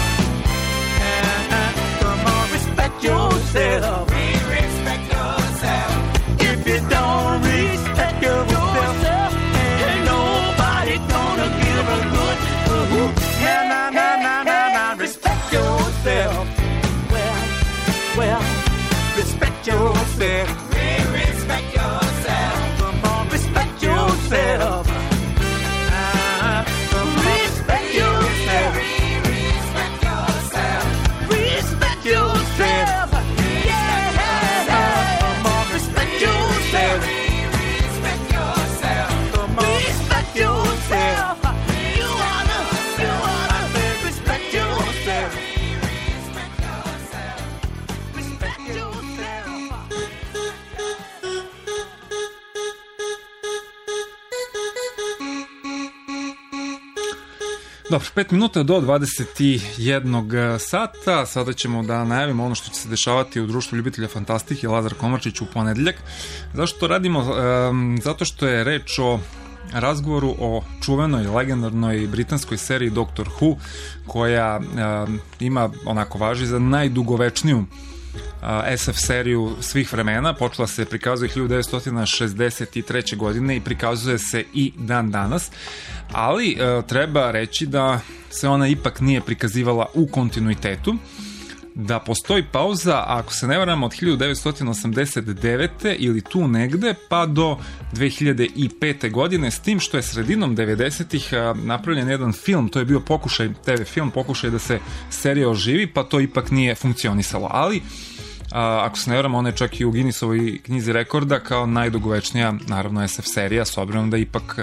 Come on, respect yourself. Respect yourself. If you don't respect yourself, ain't nobody gonna give a good hoot. Nah, nah, nah, nah, nah, nah. Respect yourself. Well, respect yourself. Respect yourself. Come on, respect yourself. Respect yourself. Respect yourself. Respect yourself. Yeah. Come on, respect yourself. Respect yourself. Come on, respect yourself. You wanna respect yourself. Respect yourself. Dobro, 5 minuta do 21 sata. Sada ćemo da najavimo ono što će se dešavati u društvu ljubitelja fantastike Lazar Komarčić u ponedeljak. Zašto to radimo? Zato što je reč o razgovoru o čuvenoj, legendarnoj britanskoj seriji Doctor Who, koja ima, onako važi za najdugovečniju SF seriju svih vremena. Počela se prikazuje 1963. godine i prikazuje se i dan danas, ali treba reći da se ona ipak nije prikazivala u kontinuitetu, da postoji pauza, ako se ne varam, od 1989. ili tu negde pa do 2005. godine, s tim što je sredinom 90-ih napravljen jedan film, to je bio pokušaj, TV film, pokušaj da se serija oživi, pa to ipak nije funkcionisalo, ali ako se ne varam, ona je čak i u Guinnessovoj knjizi rekorda kao najdugovečnija, naravno, SF serija, s obzirom da ipak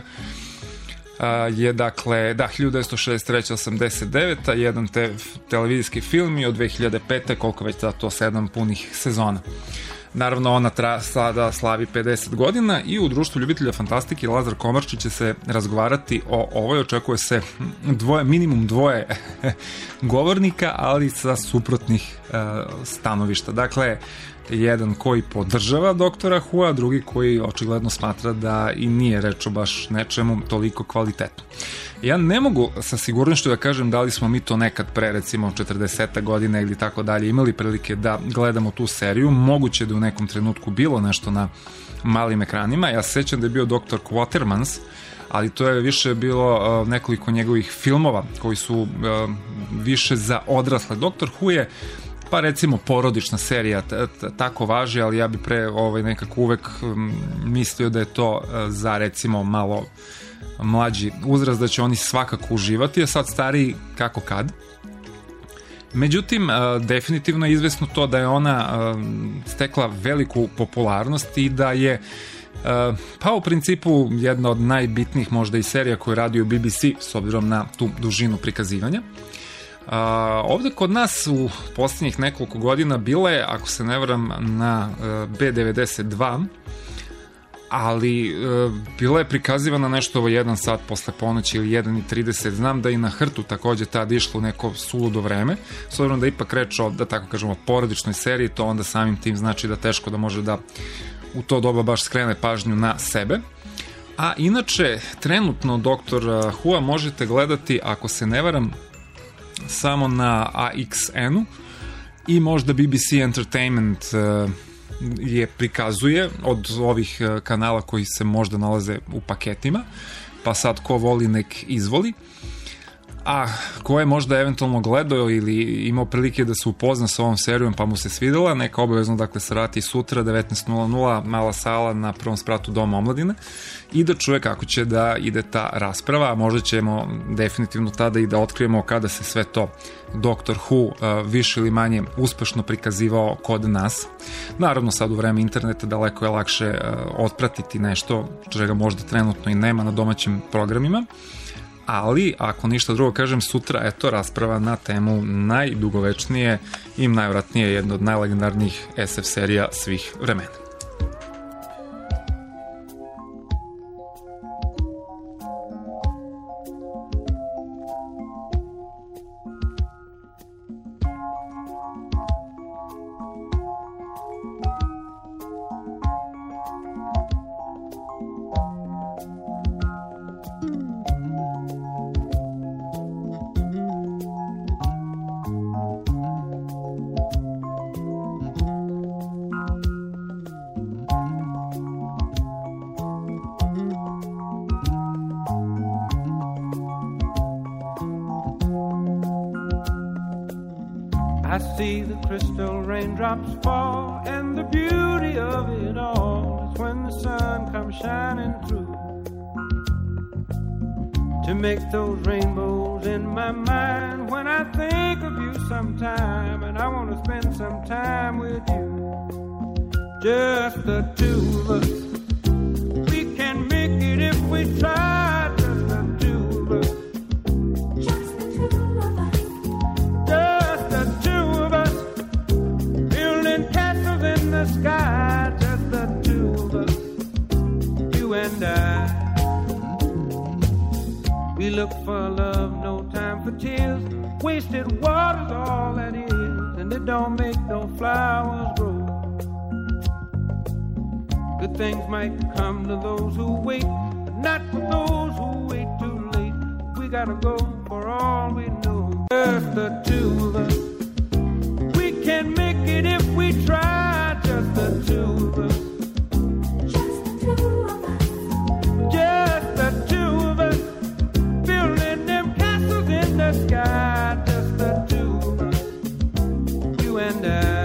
je, dakle, da, 1963. 89. jedan televizijski film i od 2005. koliko već da to 7 punih sezona. Naravno, ona sada slavi 50 godina i u društvu ljubitelja fantastike Lazar Komarčić će se razgovarati o ovoj. Očekuje se minimum dvoje govornika, ali sa suprotnih stanovišta. Dakle, jedan koji podržava doktora Who, a drugi koji očigledno smatra da i nije reč o baš nečemu toliko kvalitetno. Ja ne mogu sa sigurnošću da kažem da li smo mi to nekad pre, recimo 40 godina ili tako dalje, imali prilike da gledamo tu seriju. Moguće da u nekom trenutku bilo nešto na malim ekranima. Ja se sećam da je bio Dr. Quatermans, ali to je više bilo nekoliko njegovih filmova koji su više za odrasle. Dr. Who je, pa recimo, porodična serija, tako važi, ali ja bi pre nekako uvek mislio da je to za, recimo, malo mlađi uzrast, da će oni svakako uživati, a sad stariji kako kad. Međutim, definitivno je izvesno to da je ona stekla veliku popularnost i da je pa u principu jedna od najbitnijih možda i serija koju radi u BBC s obzirom na tu dužinu prikazivanja. Ovde kod nas u posljednjih nekoliko godina bila je, ako se ne varam, na B92, ali bila je prikazivana nešto ovo 1 sat posle ponoći ili 1:30. Znam da i na Hrtu takođe tad išlo neko suludo vreme, s obzirom da ipak reč o, da tako kažemo, porodičnoj seriji, to onda samim tim znači da teško da može da u to doba baš skrene pažnju na sebe. A inače, trenutno Doktor Who možete gledati, ako se ne varam, samo na AXN-u i možda BBC Entertainment je prikazuje od ovih kanala koji se možda nalaze u paketima, pa sad ko voli nek izvoli. A ko je možda eventualno gledao ili imao prilike da se upozna sa ovom serijom pa mu se svidela, neka obavezno, dakle, se vrati sutra 19:00, mala sala na prvom spratu Doma omladine, i da čuje kako će da ide ta rasprava, a možda ćemo definitivno tada i da otkrijemo kada se sve to Doctor Who više ili manje uspešno prikazivao kod nas. Naravno, sad u vreme interneta daleko je lakše otpratiti nešto čega možda trenutno i nema na domaćim programima, ali ako ništa drugo kažem, sutra eto rasprava na temu najdugovečnije i najvratnije jedno od najlegendarnijih SF serija svih vremena. I see the crystal raindrops fall, and the beauty of it all is when the sun comes shining through to make those rainbows in my mind. When I think of you sometime, and I want to spend some time with you, just the two of us. We can make it if we try, just the two of us. The sky, just the two of us, you and I. We look for love, no time for tears. Wasted water's all that is, and it don't make no flowers grow. Good things might come to those who wait, but not for those who wait too late. We gotta go for all we know. Just the two of us. We can make it if we try. Just the two of us. Just the two of us. Just the two of us. Building them castles in the sky. Just the two of us. You and I.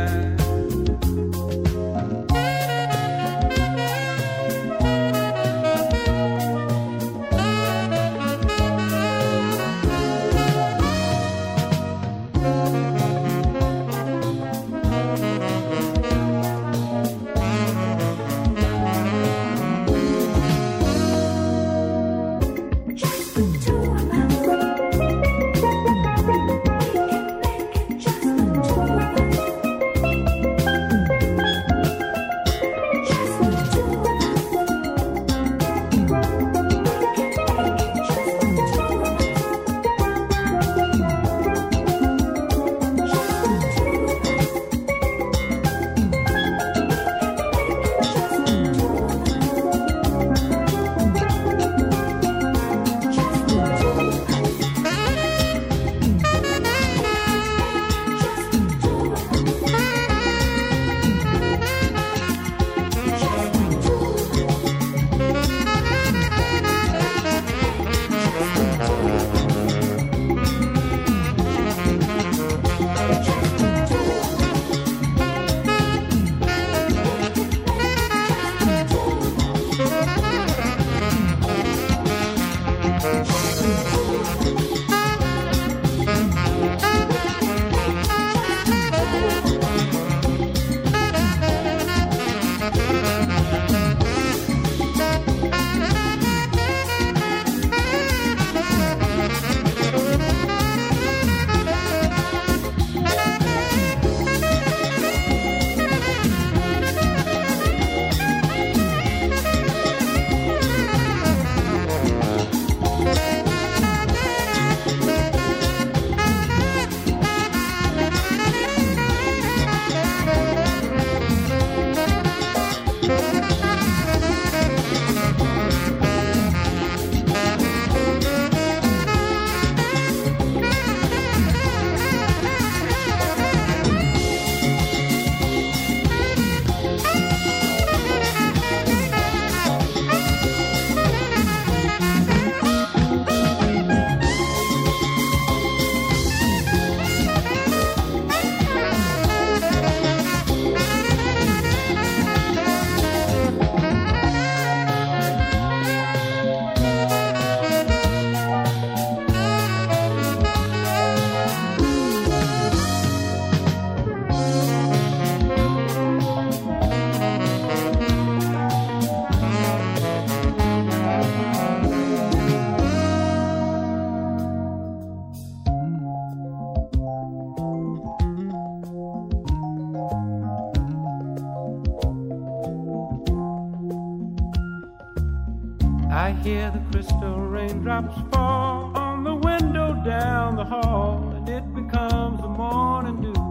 I hear the crystal raindrops fall on the window down the hall, and it becomes the morning dew.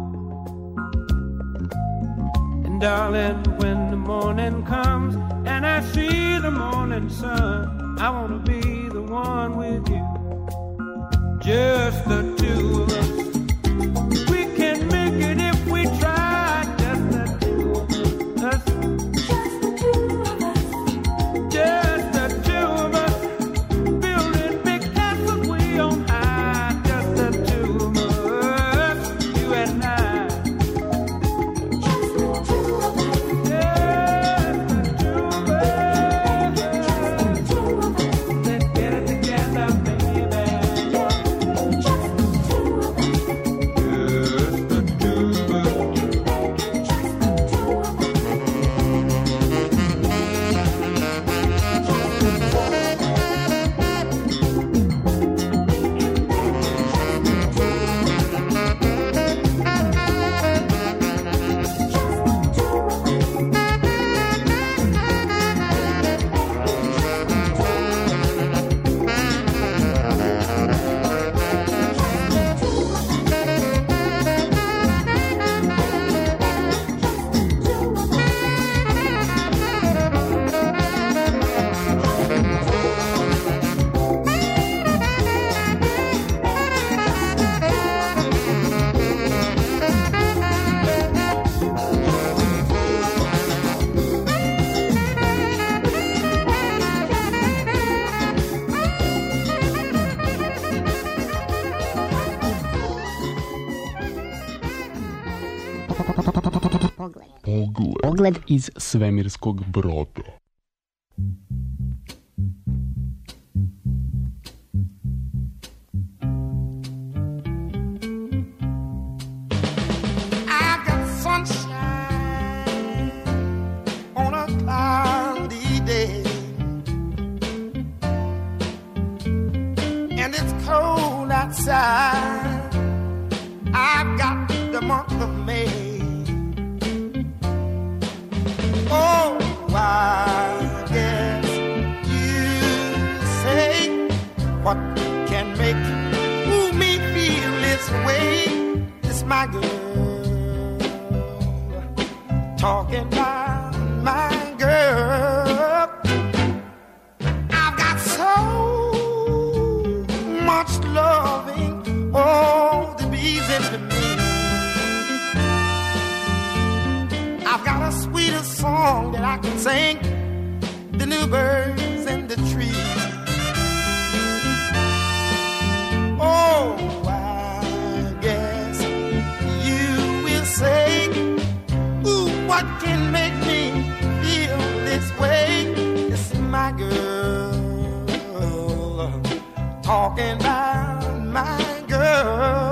And darling, when the morning comes and I see the morning sun, I want to be the one with you, just the two of us. We can make it if we try, just the two of us. Just the two of us. Just the two of us. Building big castles way on high, just the two of us, you and I. Just the two of us. Just the two of us. Just the two of us. Let's get it together, baby. Just the two of us. Pogled iz svemirskog broda. I got sunshine on a cloudy day, and it's cold outside. I've got the month of May. Oh, I guess you say, what can make me feel this way? It's my girl talking about my girl. I've got so much loving, oh, the bees into me. I've got a sweeter song that I can sing, the new birds in the trees. Oh, I guess you will say, ooh, what can make me feel this way? It's my girl talking about my girl.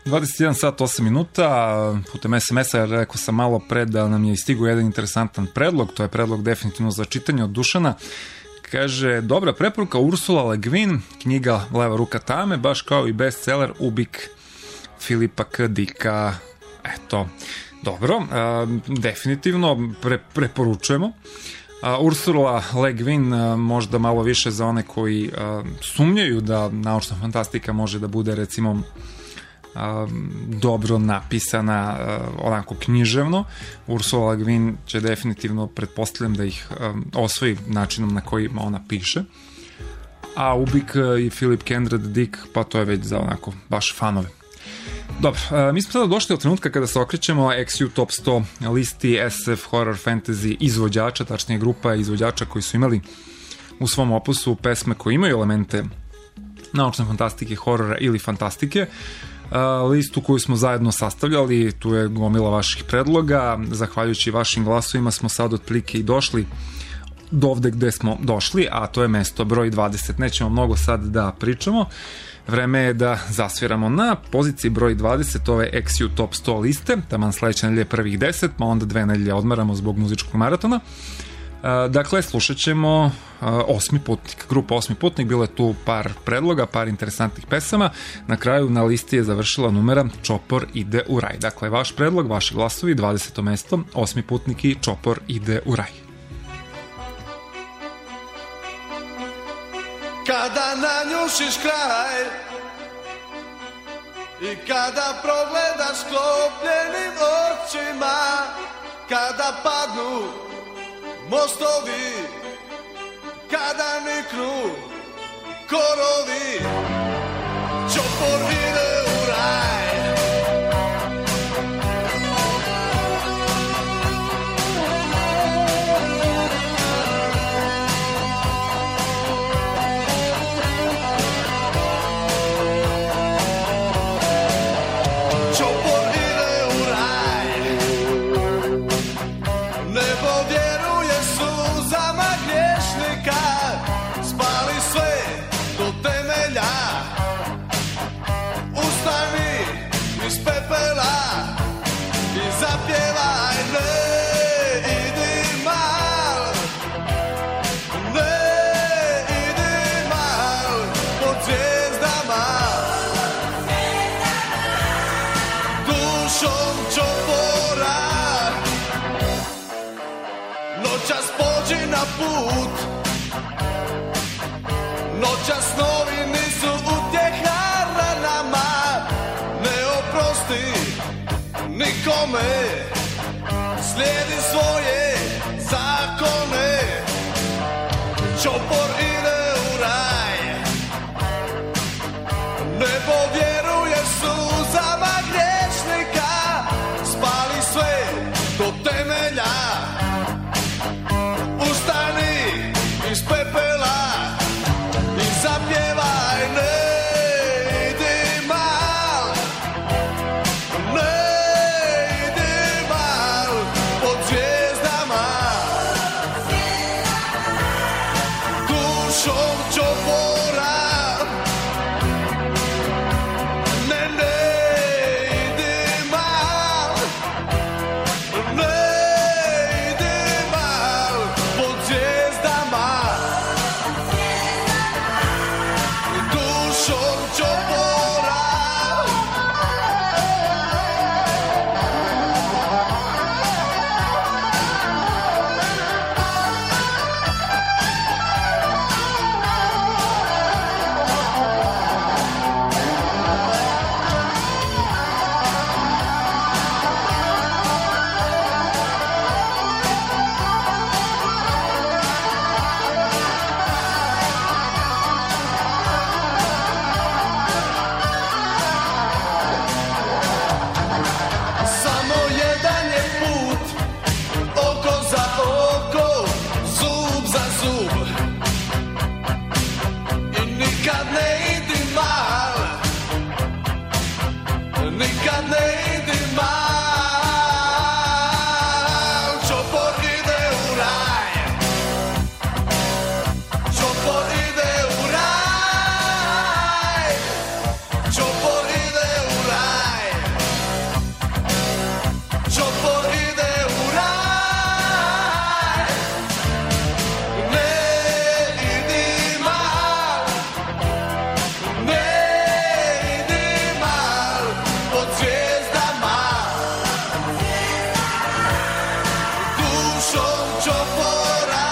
21 sat 8 minuta, putem SMS-a rekao sam malo pre da nam je stigao jedan interesantan predlog, to je predlog definitivno za čitanje od Dušana. Kaže, dobra preporuka Ursula Le Guin, knjiga Leva ruka tame, baš kao i bestseller Ubik Filipa K. Dicka. Eto, dobro, definitivno preporučujemo. Ursula Le Guin možda malo više za one koji sumnjaju da naučna fantastika može da bude recimo dobro napisana onako književno. Ursula Le Guin će definitivno, pretpostavljam da ih osvoji načinom na koji ona piše, a Ubik i Philip Kendred Dick, pa to je već za onako baš fanove. Dobro, mi smo sada došli od trenutka kada se okrećemo XU Top 100 listi SF Horror Fantasy izvođača, tačnije grupa izvođača koji su imali u svom opusu pesme koje imaju elemente naučne fantastike, horora ili fantastike. Listu koju smo zajedno sastavljali, tu je gomila vaših predloga, zahvaljujući vašim glasovima smo sad otprilike i došli do ovde gde smo došli, a to je mesto broj 20. Nećemo mnogo sad da pričamo, vreme je da zasviramo na poziciji broj 20 ove XU Top 100 liste, taman sledeće nedelje prvih 10, ma onda 2 nedelje odmaramo zbog muzičkog maratona. Dakle, slušat ćemo Osmi putnik, grupa Osmi putnik, bilo je tu par predloga, par interesantnih pesama, na kraju na listi je završila numera Čopor ide u raj. Dakle, vaš predlog, vaši glasovi, 20. mesto, Osmi putnik i Čopor ide u raj. Kada nanjušiš kraj i kada progledaš sklopljenim očima, kada padnu mostovi, kada niknu korovi, čopor ide u raj. Noćas snovi nisu utjeha ranama, ne oprosti nikome, slijedi svoje zakone. Čopor ide u raj, nebo vjeruje suzama griješnika, spali sve do temelja, ustani iz pepela i zapjevaj, ne idi mal, ne idi mal, pod zvijezdama. pod zvijezdama, dušom čopora.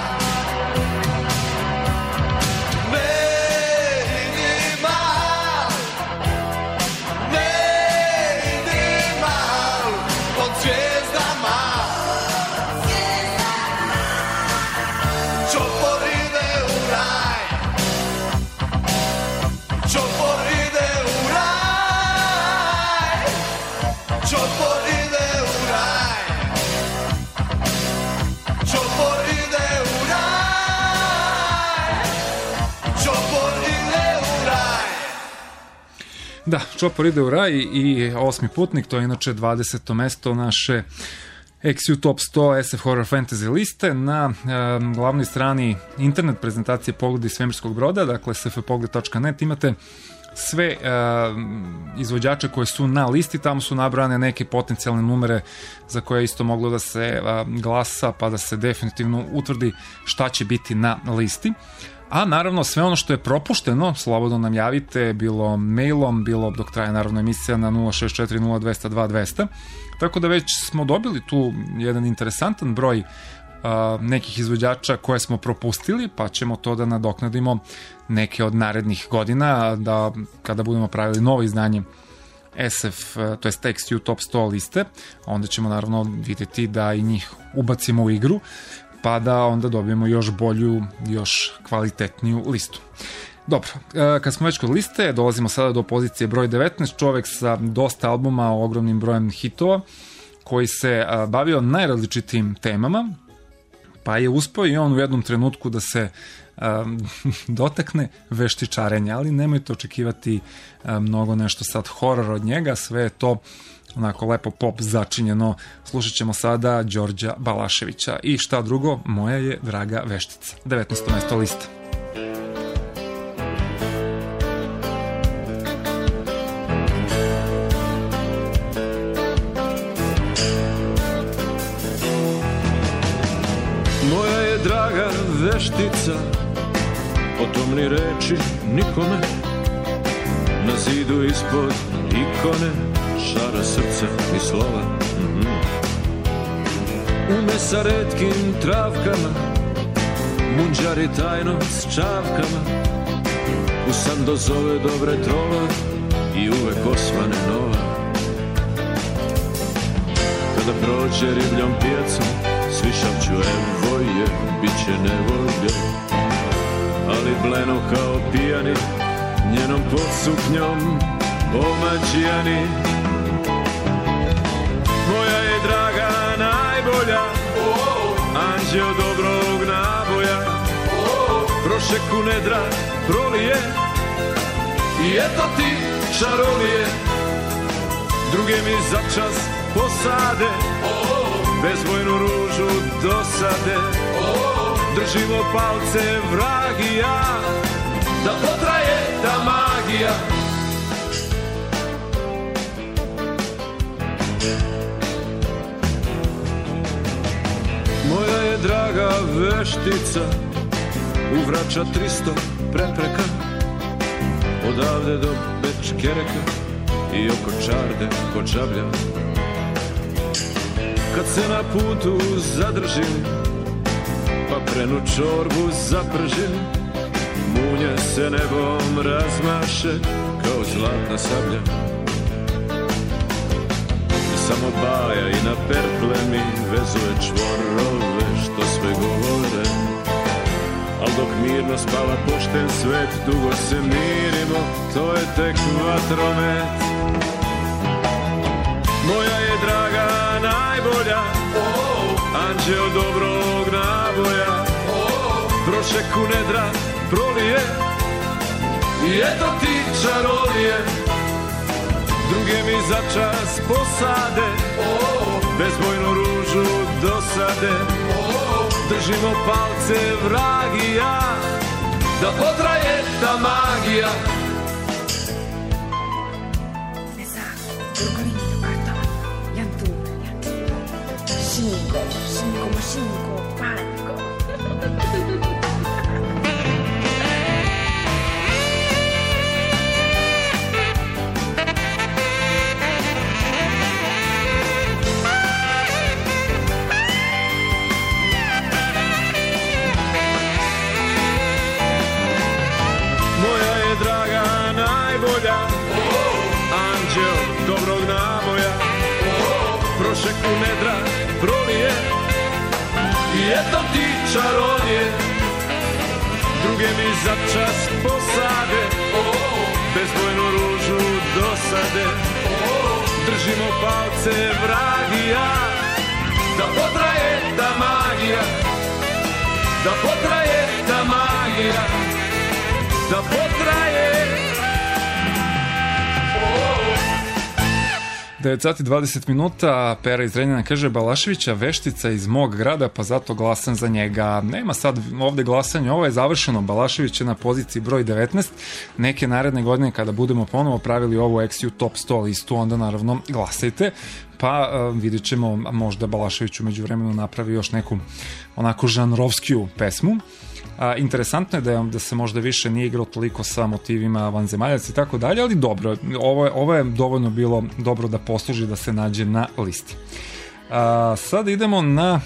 Da, Čopor ide u raj i Osmi putnik, to je inače 20. mesto naše XU Top 100 SF Horror Fantasy liste. Na glavnoj strani internet prezentacije Pogledi svemirskog broda, dakle sfpogled.net, imate sve izvođače koje su na listi, tamo su nabrane neke potencijalne numere za koje je isto moglo da se glasa, pa da se definitivno utvrdi šta će biti na listi. A naravno sve ono što je propušteno, slobodno nam javite, bilo mailom, bilo dok traje naravno emisija na 064 0200 2200. Tako da već smo dobili tu jedan interesantan broj nekih izvođača koje smo propustili, pa ćemo to da nadoknadimo neke od narednih godina, da kada budemo pravili novo izdanje SF, to je XU Top 100 liste, onda ćemo naravno vidjeti da i njih ubacimo u igru, pa da onda dobijemo još bolju, još kvalitetniju listu. Dobro, kad smo već kod liste, dolazimo sada do pozicije broj 19, čovek sa dosta albuma, ogromnim brojem hitova, koji se bavio najrazličitijim temama, pa je uspeo i on u jednom trenutku da se dotakne veštičarenja, ali nemojte očekivati mnogo nešto sad horor od njega, sve je to onako lepo pop začinjeno. Slušat ćemo sada Đorđa Balaševića i šta drugo, moja je draga veštica, 19. mesto liste. Moja je draga veštica, o tom ni reči nikome, na zidu ispod ikone šara srca i slova. Ume sa retkim travkama, munđari tajno s čavkama, u san dozove dobre trova i uvek osvane nova. Kada prođe ribljom pijacom, svi šapću evo je, bit će nevolje, ali bleno kao pijani, njenom podsuknjom omađijani. Moja je draga najbolja, anđeo dobrog naboja, prošeku nedra prolije i eto ti čarolije. Druge mi za čas posade, bezbojnu ružu dosade, držimo palce vrag i ja, da potraje ta magija. Moja je draga veštica, uvraća 300 prepreka, odavde do Bečkereka i oko Čarde kod Žablja. Kad se na putu zadržim, pa krenu čorbu zapržim, munje se nebom razmaše kao zlatna sablja. Samo baja i na pertle mi vezuje čvorove što sve govore, al dok mirno spava pošten svet, dugo se mirimo, to je tek vatromet. Moja je draga najbolja, anđeo dobrog naboja, prošeku nedra prolije i eto ti čarolije. Druge mi za čas posade, bezbojnu ružu dosade, držimo palce vrag i ja, da potraje ta magija. dobrog naboja, prošeku nedra prolije i eto ti čarodije, druge mi za čas posade, bezbojnu ružu dosade. Držimo palce vrag i ja, da potraje ta magija, da potraje ta magija, da potraje. 9 sati 20 minuta, Pera iz Renjana kaže Balaševića veštica iz mog grada, pa zato glasam za njega. Nema sad ovde glasanja, ovo je završeno, Balašević je na poziciji broj 19, neke naredne godine kada budemo ponovo pravili ovu XU Top 100 listu, onda naravno glasajte, pa vidjet ćemo, možda Balašević umeđu vremenu napravi još neku onako žanrovskiju pesmu. Interesantno je da se možda više nije igrao toliko sa motivima vanzemaljaca i tako dalje, ali dobro, ovo je dovoljno bilo dobro da posluži da se nađe na listi. Sad idemo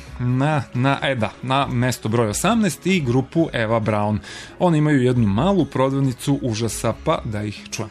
na mesto broj 18 i grupu Eva Braun. Oni imaju jednu malu prodavnicu užasa, pa da ih čujemo.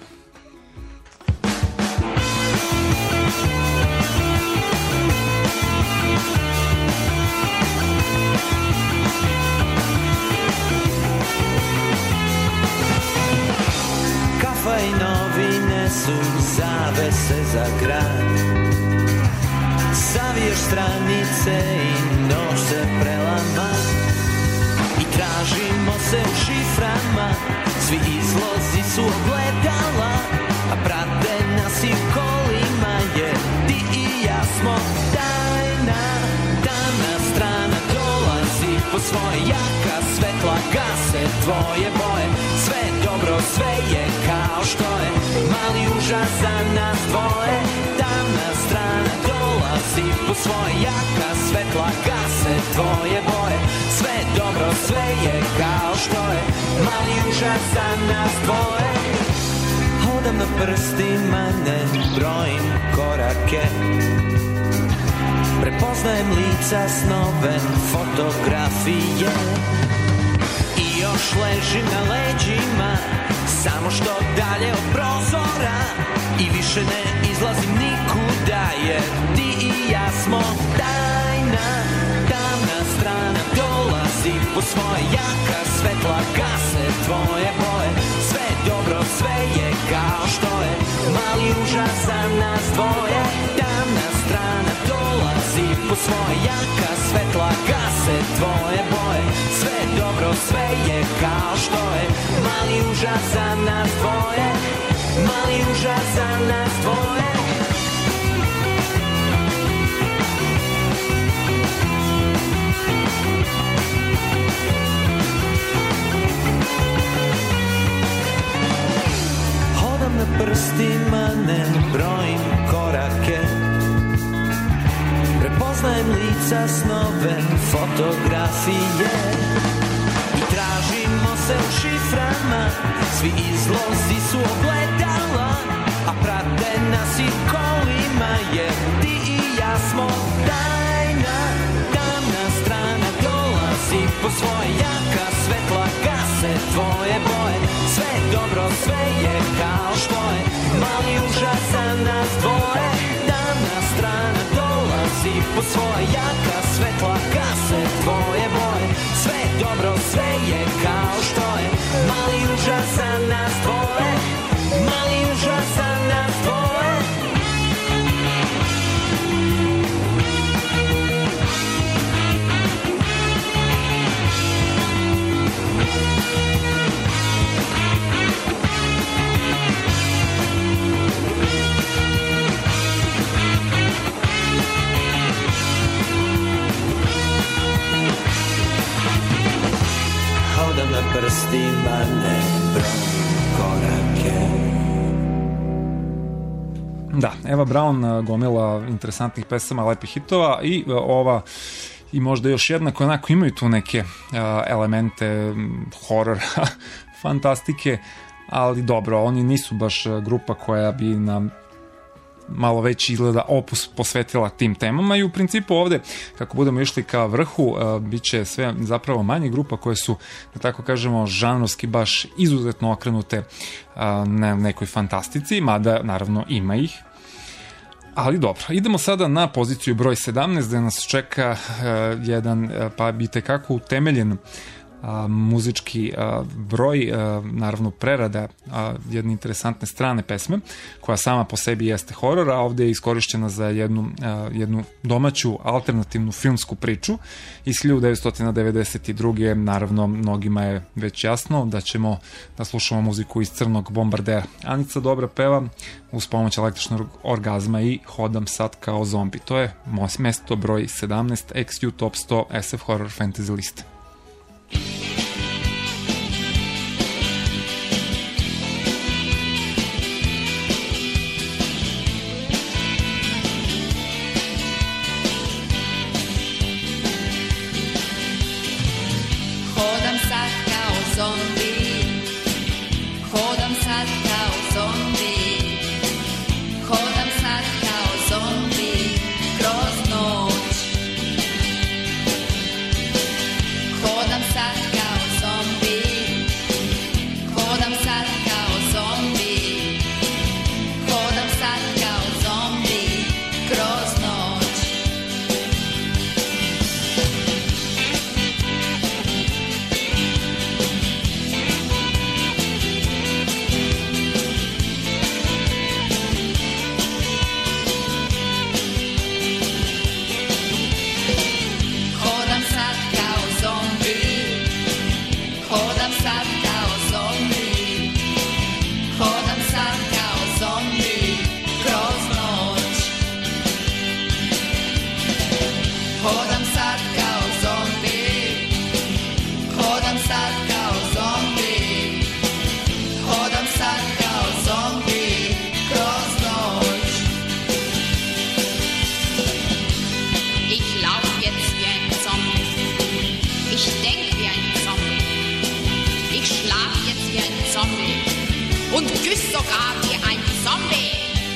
I novine su zavese za grad, saviješ stranice i noć se prelama i tražimo se u šiframa, svi izlozi su ogledala, a prate nas i u kolima, jer ti i ja smo tajna. Tamna strana dolazi po svoje, jaka svetla gase tvoje boje, sve dobro, sve je kao što je, mali užas za nas dvoje. Tamna strana dolazi po svoje, jaka svetla gase tvoje boje, sve dobro, sve je kao što je, mali užas za nas dvoje. Hodam na prstima, ne brojim korake, prepoznajem lica, snove, fotografije i još ležim na leđima, samo što dalje od prozora i više ne izlazim nikuda, jer ti i ja smo tajna. Tamna strana dolazi po svoje, jaka svetla gase tvoje boje, sve dobro, sve je kao što je, mali užas za nas dvoje. Tamna strana dolazi po svoje, jaka svetla gase tvoje boje, sve dobro, sve je kao što je, mali užas za nas dvoje, mali užas za nas dvoje. Hodam na prstima, ne brojim korake, prepoznajem lica, snove, fotografije i tražimo se u šiframa, svi izlozi su ogledala, a prate nas i kolima, jer ti i ja smo tajna. Tamna strana dolazi po svoje, jaka svetla gase tvoje boje, sve dobro, sve je kao što je, mali užas za nas dvoje. Tamna strana dolazi po svoje, jaka svetla gase tvoje boje, sve dobro, sve je kao što je, mali užas za nas dvoje, mali užas za nas dvoje. Hodam na prstima, ne brojim korake. Da, Eva Braun, gomila interesantnih pesama, lepih hitova i ova i možda još jedna koja onako imaju tu neke elemente horora, fantastike, ali dobro, oni nisu baš grupa koja bi nam malo već izgleda opus posvetila tim temama i u principu ovde, kako budemo išli ka vrhu, bit će sve zapravo manje grupa koje su, da tako kažemo, žanrovski baš izuzetno okrenute na nekoj fantastici, mada naravno ima ih. Ali dobro, idemo sada na poziciju broj 17 gde nas čeka jedan, pa bi tekako utemeljen muzički broj, naravno prerada jedne interesantne strane pesme, koja sama po sebi jeste horor, a ovde je iskorišćena za jednu domaću alternativnu filmsku priču iz 1992. Naravno, mnogima je već jasno da ćemo da slušamo muziku iz Crnog bombardera. Anica Dobra peva uz pomoć električnog orgazma i Hodam sad kao zombi. To je mesto broj 17 XU Top 100 SF Horror Fantasy liste. Hodam sad kao zombi, hodam sad kao zombi, hodam sad kao zombi kroz noć. Hodam sad kao zombi, hodam sad kao zombi, hodam sad kao zombi kroz noć. Hodam sad kao zombi, hodam sad kao zombi, hodam sad kao zombi kroz noć. Hodam sad kao zombi, hodam sad kao zombi, hodam sad kao zombi kroz noć. Ich lauf jetzt wie ein Zombie. Ich denk wie ein Zombie. Ich schlaf jetzt wie ein Zombie. Und küss sogar wie ein Zombie.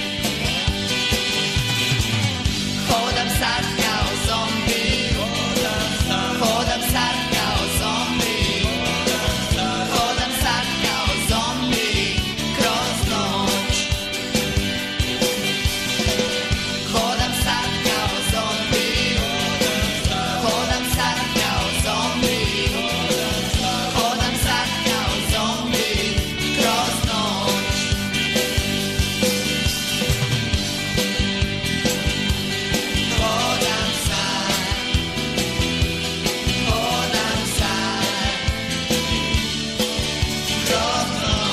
Hodam sad kao zombi. Hodam sad kao zombi. Hodam sad kao zombi kroz noć. Hodam sad kao zombi. Hodam sad kao zombi. Hodam sad kao zombi kroz noć. Hodam sad. Hodam sad kroz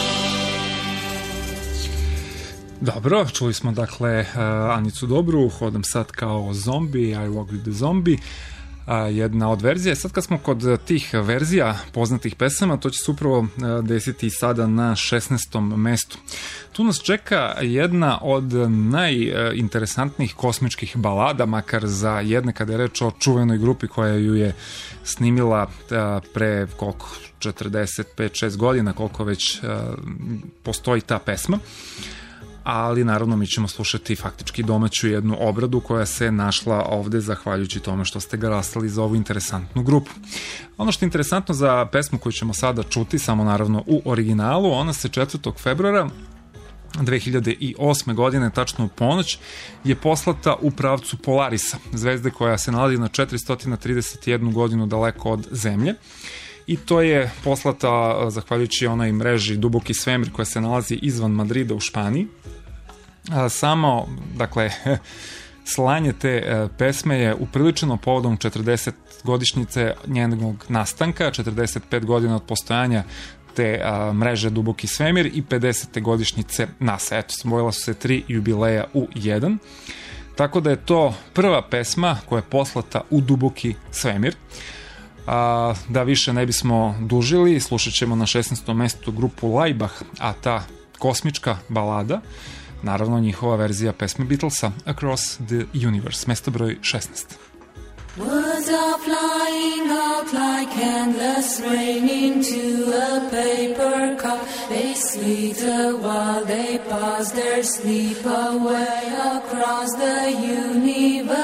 noć. Dobro, čuli smo dakle Anicu Dobru, Hodam sad kao zombi, I Walk with the Zombie, jedna od verzija. Sad kad smo kod tih verzija poznatih pesama, to će se upravo desiti sada na 16. mestu. Tu nas čeka jedna od najinteresantnijih kosmičkih balada, makar za jedne, kada je reč o čuvenoj grupi koja ju je snimila pre koliko 45-6 godina, koliko već postoji ta pesma. Ali naravno mi ćemo slušati faktički domaću jednu obradu koja se našla ovde zahvaljujući tome što ste ga rastali za ovu interesantnu grupu. Ono što je interesantno za pesmu koju ćemo sada čuti, samo naravno u originalu, ona se 4. februara 2008. godine, tačno u ponoć, je poslata u pravcu Polarisa, zvezde koja se nalazi na 431 godinu daleko od Zemlje. I to je poslata zahvaljujući onoj mreži Duboki svemir koja se nalazi izvan Madrida u Španiji. Samo, dakle, slanje te pesme je upriličeno povodom 40 godišnjice njenog nastanka, 45 godina od postojanja te mreže Duboki svemir i 50. godišnjice NASA. Eto, spojila su se 3 jubileja u jedan. Tako da je to prva pesma koja je poslata u Duboki svemir. Da više ne bismo dužili, slušat ćemo na 16. mestu grupu Laibach, a ta kosmička balada, naravno njihova verzija pesme Beatlesa Across the Universe, mesto broj 16. Words are flying out like endless rain into a paper cup. They slither while they pass their sleep away across the universe.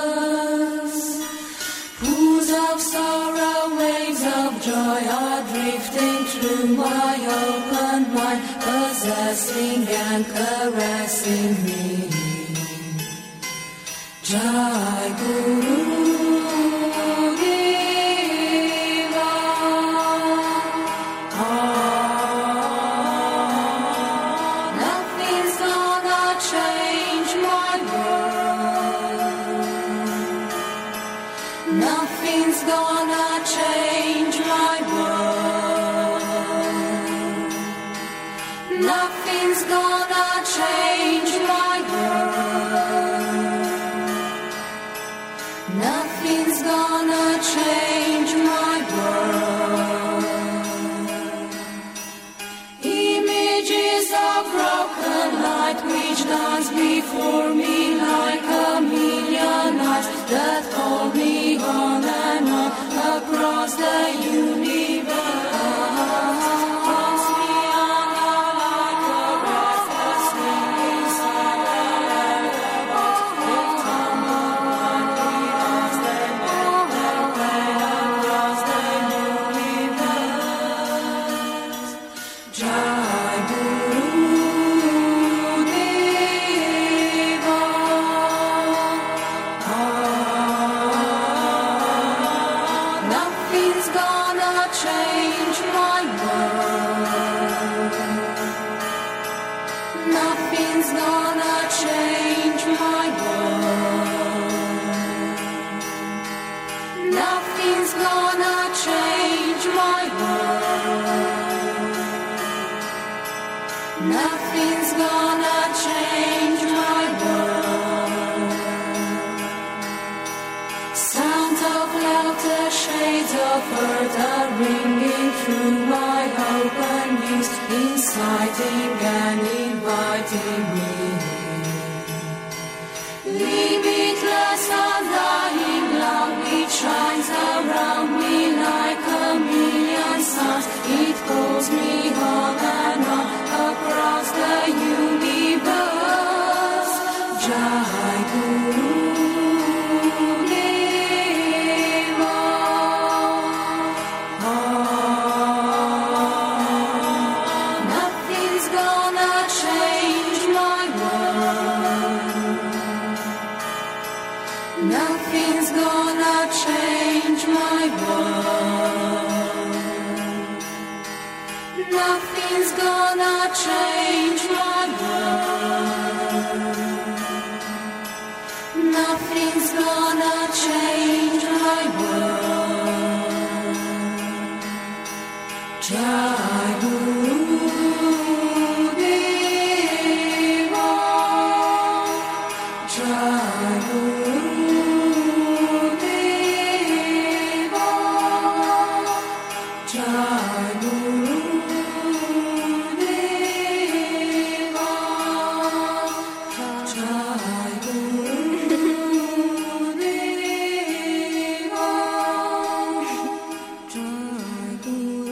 Pools of sorrow, waves of joy are drifting through my open mind, possessing and caressing me. Jai Guru Deva. Nothing's gonna change my world. Nothing's gonna change my world. Nothing's gonna change my world. Nothing's gonna change my world. Images of broken light which dance before me like a million eyes that call me on and on across the universe. Cross me under like a restless swing inside the land above. They tumble blindly as they make their way across the universe. Jai Guru Deva. Nothing's gonna change my world. Nothing's gonna change my world. Nothing's gonna change my world. Nothing's gonna change my world. Sounds of laughter, shades of earth are ringing through my open ears, inciting and inviting me. Limitless, undying love, it shines around me like a million suns. It calls me on and on across the universe. Jai Guru Deva. Nothing's gonna change my world. Nothing's gonna change my world. Nothing's gonna change my world. Nothing's gonna change my world. Jai Guru Deva. Jai Guru Deva. Jai Guru Deva. Jai Guru Deva. Jai Guru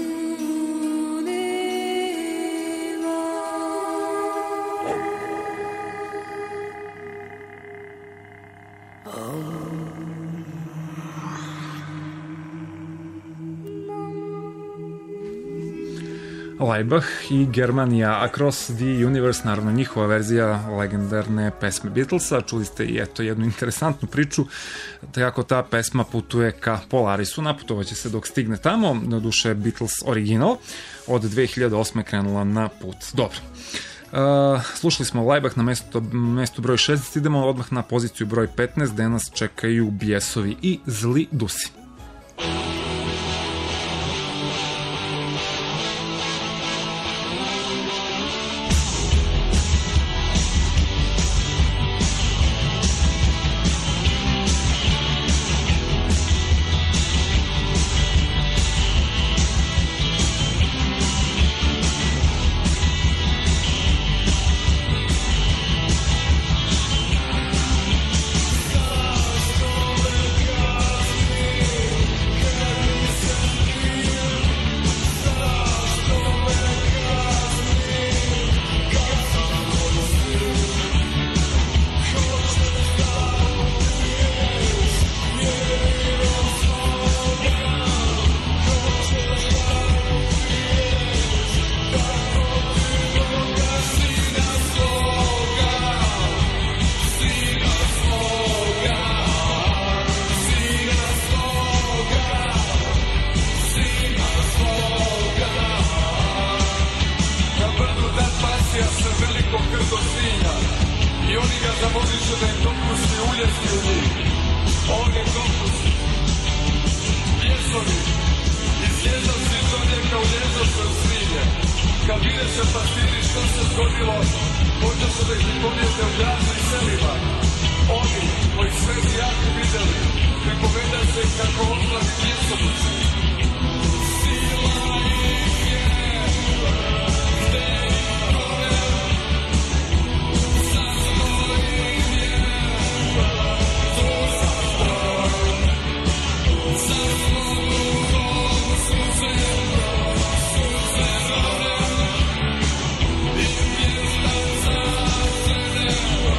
Laibach i Germania Across the Universe, naravno njihova verzija legendarne pesme Beatlesa. Čuli ste i eto jednu interesantnu priču kako ta pesma putuje ka Polarisu, naputovaće se dok stigne tamo, na duše Beatles original, od 2008. krenula na put. Dobro. Slušali smo Laibach na mestu broj 16, idemo odmah na poziciju broj 15 gde nas čekaju Bijesovi i Zli dusi. Stars, da im dopusti uljesti u njih. On je dopusti. Bjesovi iz ljezavci zodijeka u ljezavce svinje. Kad vide se pastiri što se zgodilo, počeo su da ih pripomnijete u gradu i selima. Oni koji sve jako videli, pripoveda se kako odlazi bjesovici. Sila ih je, gde ikone, sasno im je, tu sasno, sasno lukom suze, suze rode, i mjesta zasede,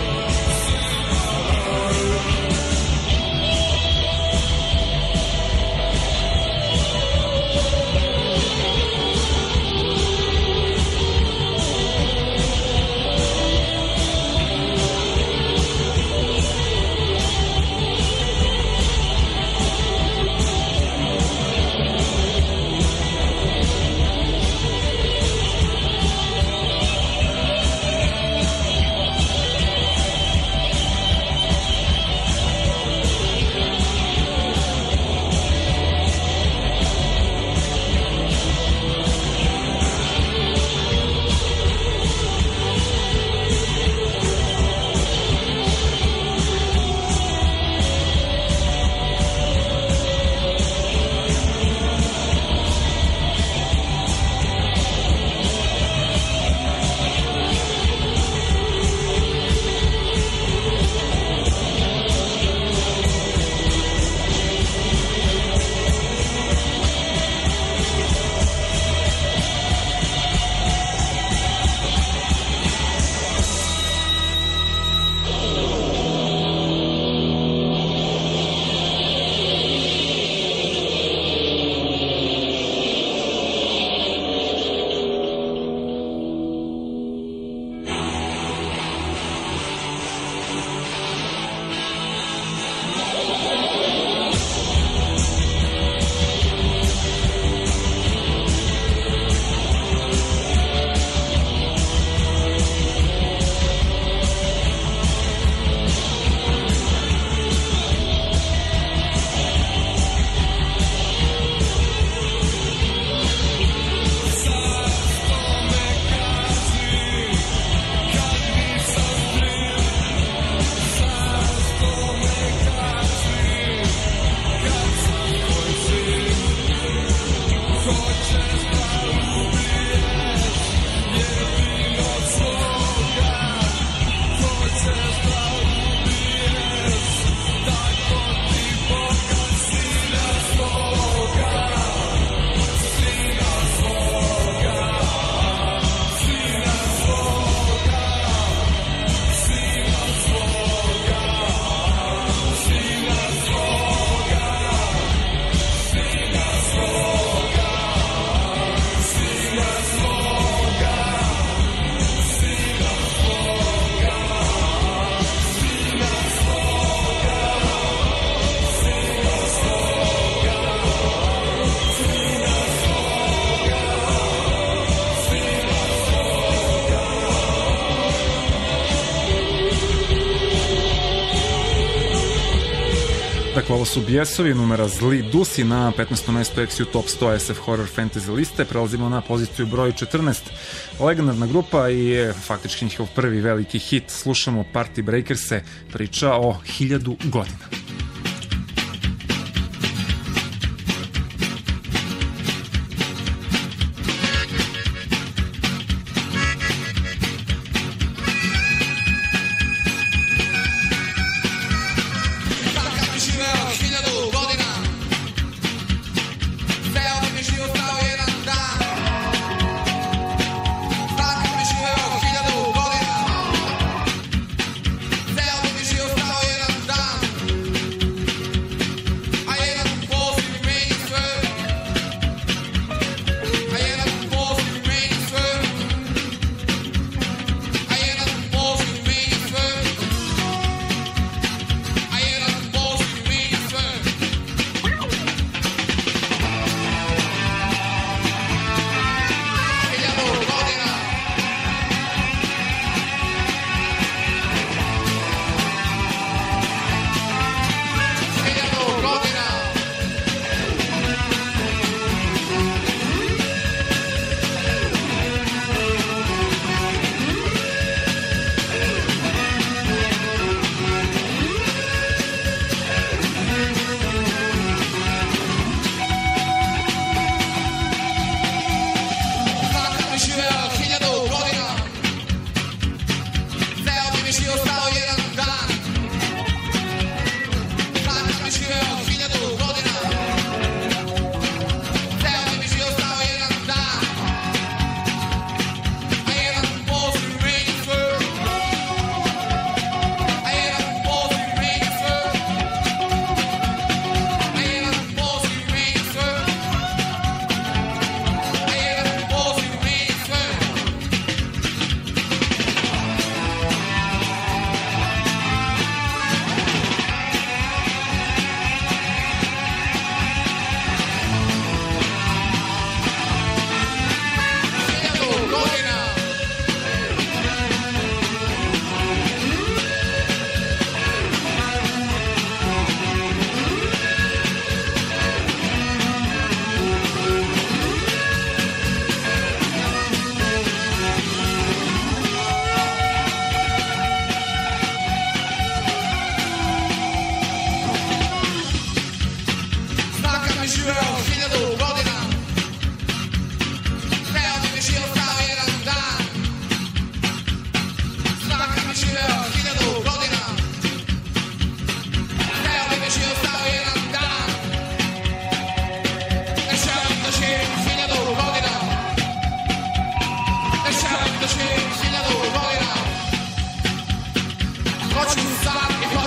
Dakle, ovo su Bjesovi, numera Zli Dusi na 15. mestu XU Top 100 SF Horror Fantasy liste. Prelazimo na poziciju broj 14. Legendarna grupa i faktički njihov prvi veliki hit. Slušamo Party Breakers-e, priča o 1000 godina. Tell me she was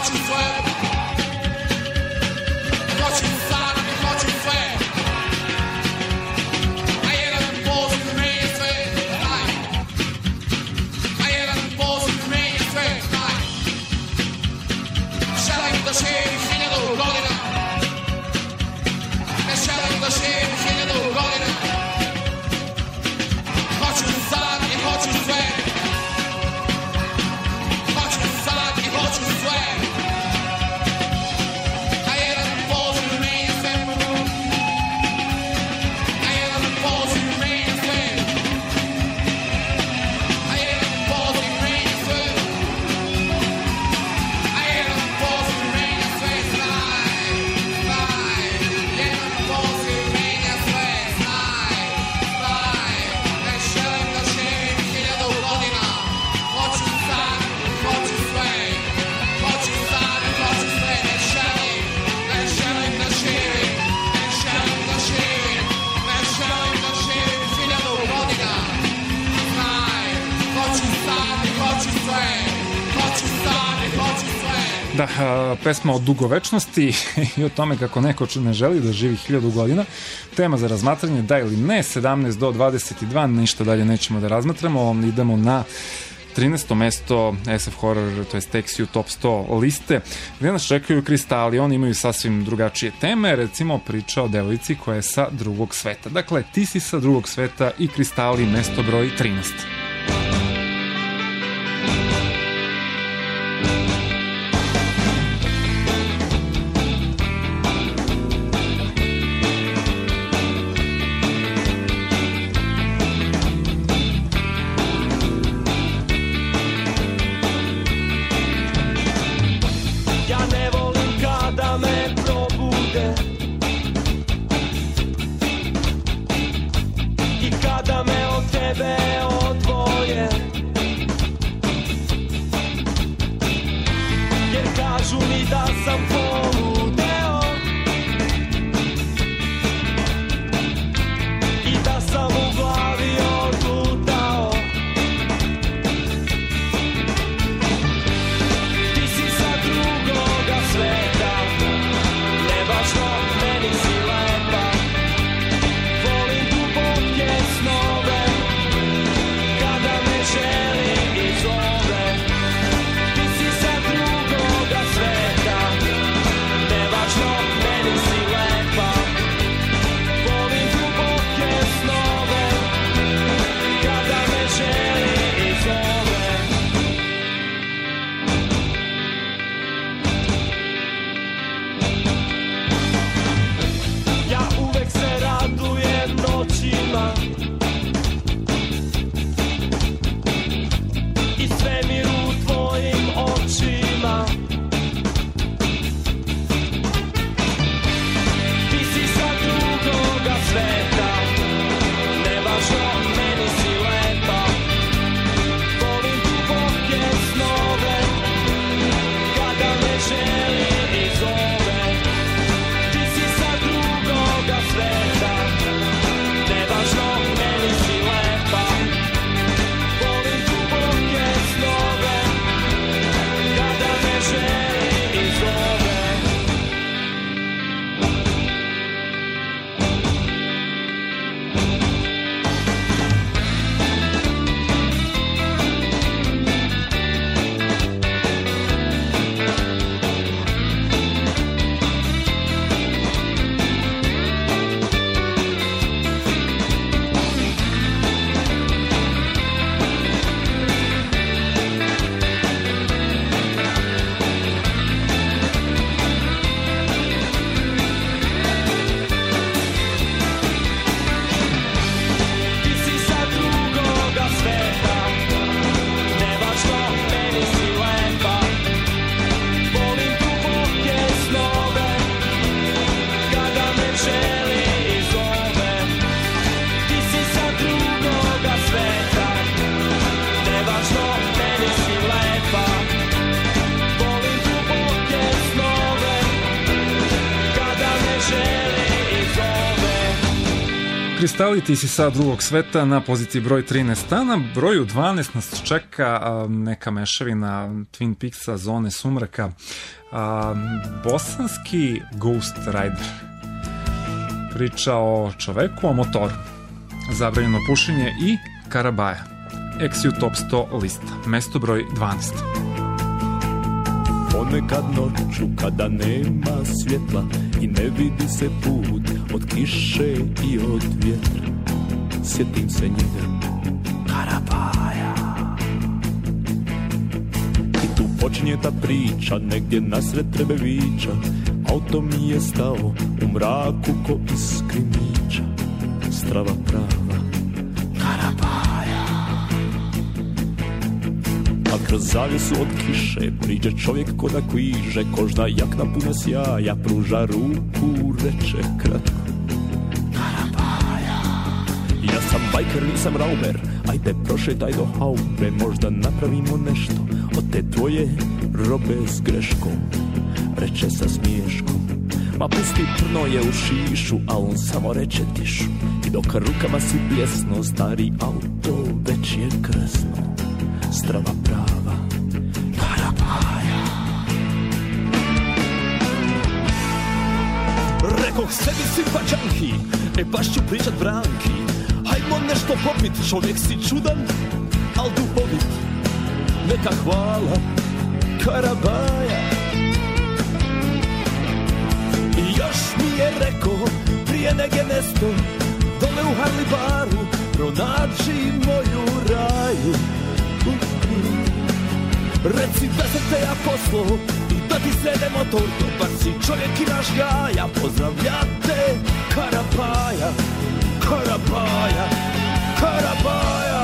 Da, pesma o dugovečnosti i o tome kako neko ne želi da živi 1000 godina. Tema za razmatranje, da ili ne, 17 do 22, ništa dalje nećemo da razmatramo, idemo na 13. mesto SF Horror, to je Text You Top 100 liste, gde nas čekaju Kristali. Oni imaju sasvim drugačije teme, recimo priča o devojci koja je sa drugog sveta. Dakle, ti si sa drugog sveta i Kristali, mesto broj 13. Kristali, ti si sa drugog sveta na poziciji broj 13, a na broju 12 nas čeka neka mešavina Twin Peaksa, Zone sumraka, bosanski Ghost Rider. Priča o čoveku, o motoru, zabranjeno pušenje i Karabaja. XU Top 100 lista, mesto broj 12. Ponekad noću kada nema svjetla i ne vidi se put od kiše i od vjetra, sjetim se njega, Karabaja. I tu počinje ta priča, negdje nasred Trebevića, auto mi je stao u mraku ko iz krimića, strava prava, Karabaja. A kroz zavjesu od kiše priđe čovjek ko da kviže, kožna jakna puna sjaja, pruža ruku, reče kratko, Karabaja. Ja sam bajker, nisam rauber, ajde prošetaj do haube, možda napravimo nešto od te tvoje robe s greškom, reče sa smiješkom. Ma pusti, trno je u šišu, a on samo reče tišu. I dok rukama si bljesno, stari auto već je kresno, strava prava, Karabaja. Rekoh sebi simpačanki, baš ću pričat Branki, hajmo nešto popit, čovjek si čudan, al duhovit, neka hvala, Karabaja. I još mi je rekao, prije nege nesto, dole u Harley baru, pronađi moju raju. Reci da sam te ja poslao i da ti srede motor, dobar si čovjek i naš jaja, pozdravljate, Karabaja, Karabaja, Karabaja.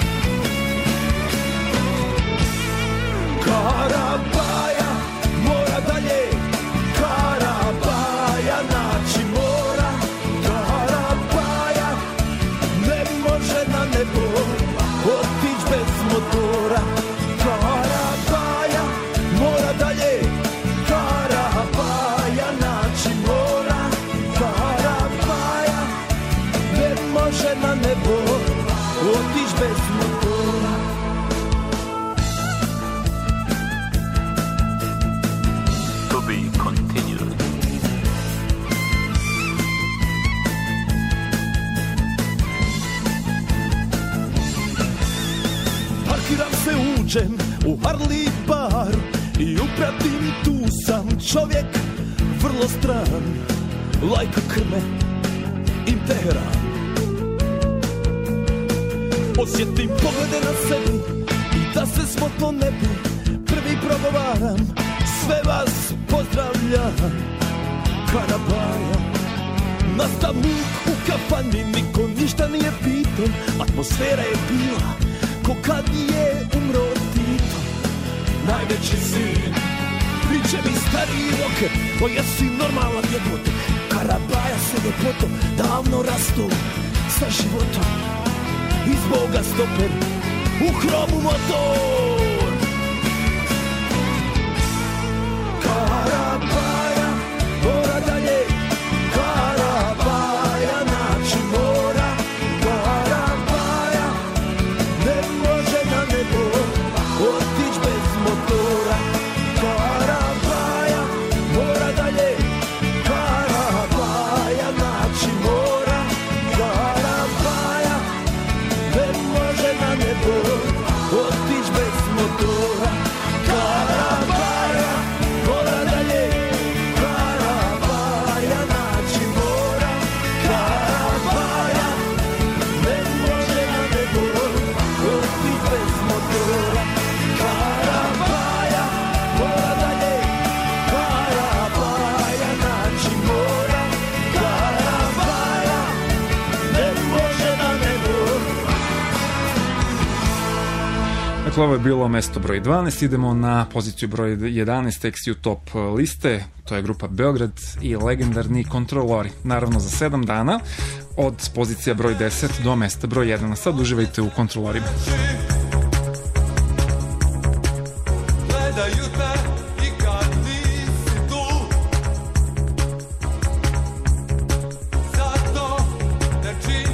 Karabaja, mora dalje, Karabaja, naći mora, Karabaja, ne može na nebo otić bez motora, Karabaja, mora dalje, Karabaja, naći mora, Karabaja, ne može na nebo otić bez motora. To be continued. Parkiram se, uđem u Harley bar i upratim, tu sam čovjek vrlo stran, lajka krme im Teheran. Osjetim poglede na sebi i da se smotno ne bi, prvi progovaram, sve vas pozdravljam, Karabaja. Nastavnik u kafani, niko ništa nije pitan, atmosfera je bila ko kad je umro Tito. Najveći sin, priče mi stariji roker, o jesi normalan jebote, Karabaja se ljepoto davno rastu sa životom, iz Boga stoper, u hromu motor. Karabaja, mora dalje, Karabaja, naći mora, Karabaja, ne može na nebo otić bez motora, Karabaja, mora dalje, Karabaja, naći mora, Karabaja, ne može na nebo otić bez motora, Karabaja, mora dalje, Karabaja, naći mora, Karabaja, ne može na nebo otić bez motora, Karabaja, mora dalje, Karabaja, naći mora, Karabaja, ne može na nebo. Dakle, ovo je bilo mesto broj 12, idemo na poziciju broj 11 XU Top liste, to je grupa Beograd i legendarni Kontrolori, naravno za 7 dana, od pozicija broj 10 do mesta broj 1, sad uživajte u Kontrolorima. Gledaju te i kad nisi tu, zato ne čini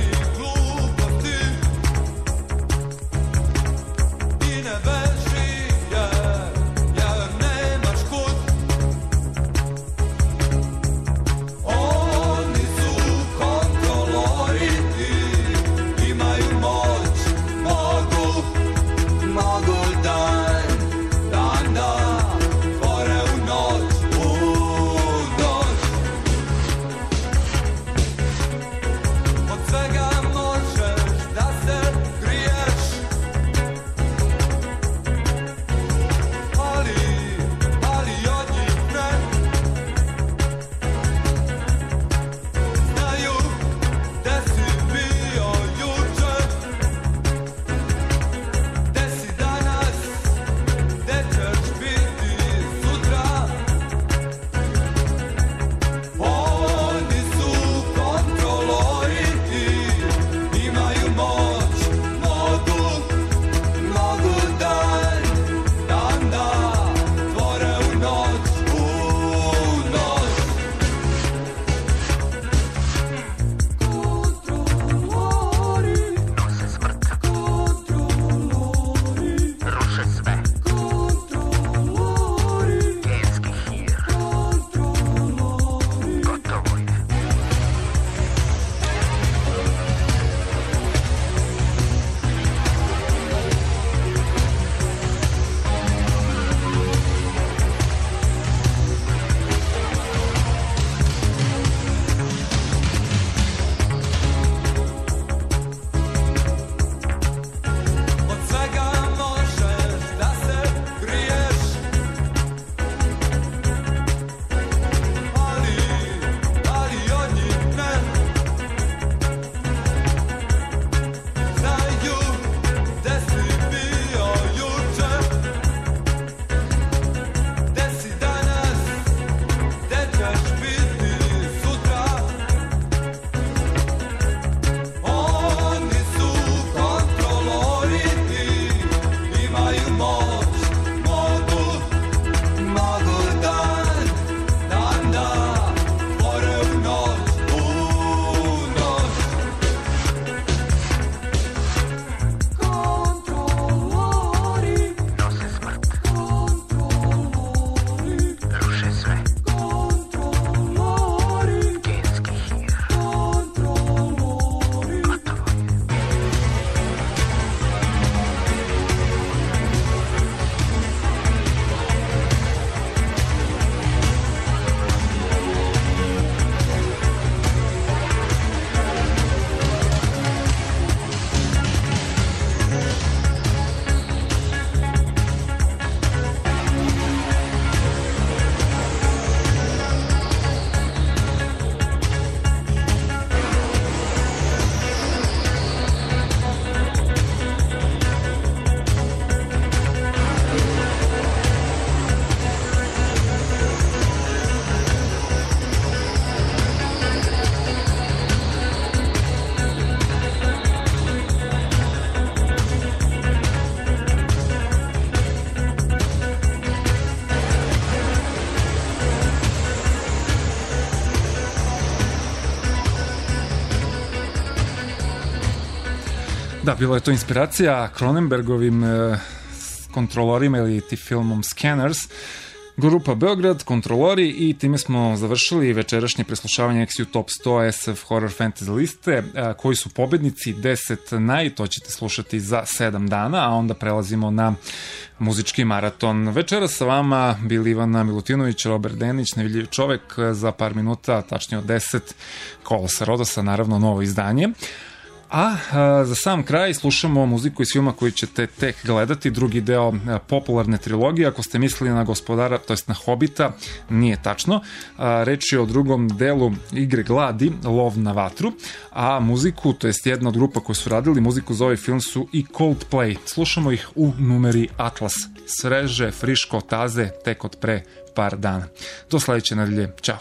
Da, bila je to inspiracija Cronenbergovim kontrolorima ili ti filmom Scanners, grupa Beograd, kontrolori, i time smo završili večerašnje preslušavanje XU Top 100 SF Horror Fantasy liste. Koji su pobednici 10 to ćete slušati za 7 dana, a onda prelazimo na muzički maraton. Večera sa vama bili Ivana Milutinović, Robert Denić, Nevidljiv čovek, za par minuta, tačnije od 10, Kolosa Rodosa, naravno novo izdanje. A za sam kraj slušamo muziku iz filma koji ćete tek gledati, drugi deo popularne trilogije. Ako ste mislili na Gospodara, to jest na Hobita, nije tačno. Reč je o drugom delu Igre gladi, Lov na vatru, a muziku, to jest jedna od grupa koji su radili muziku za ovaj film, su i Coldplay. Slušamo ih u numeri Atlas. Sveže, friško, taze, tek od pre par dana. Do sledeće nedelje. Ćao.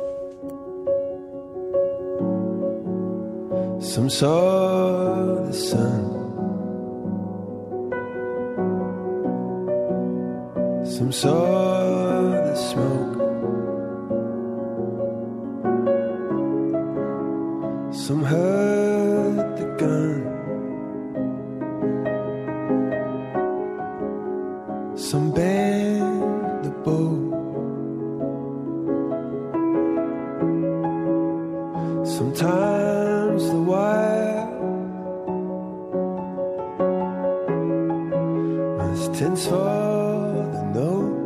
Some saw the sun, some saw the smoke, some heard the gun, some bent the bow, sometimes the wire was tense for the note.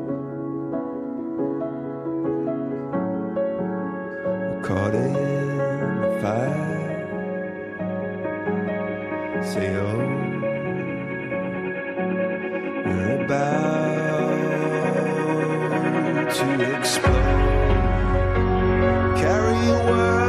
We're caught in the fire. Say oh, we're about to explode. Carry a word.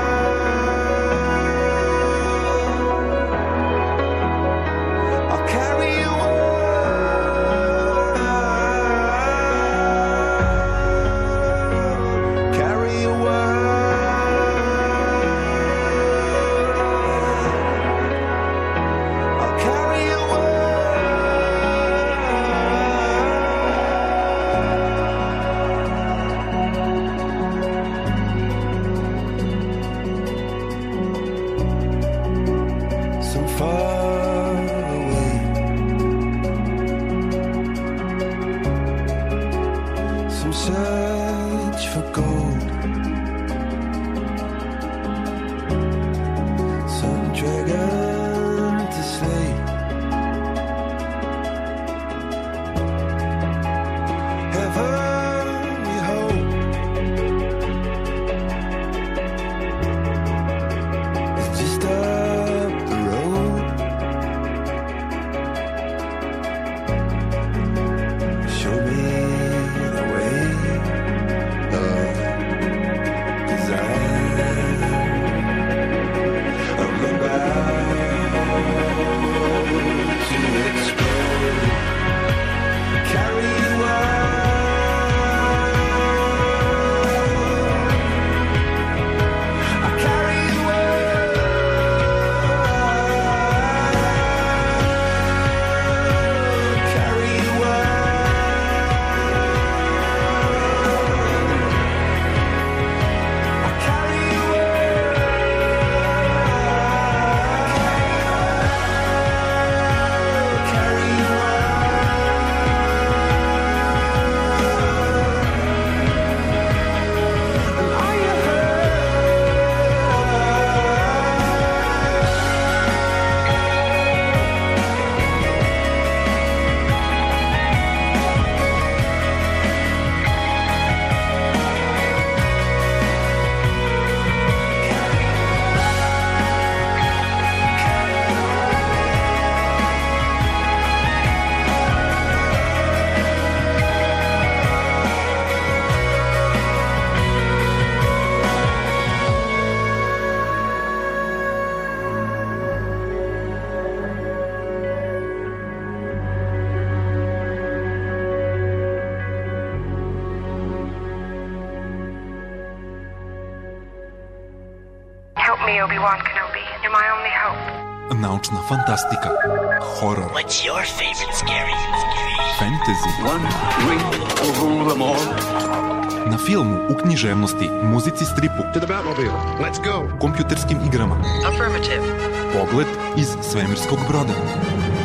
Obi-Wan Kenobi. You're my only hope. Naučna fantastika. Horor. What's your favorite scary? Fantasy. One ring will rule them all. Na filmu, u književnosti, muzici, stripu. To the Batmobile. Let's go. Kompjuterskim igrama. Affirmative. Pogled iz svemirskog broda.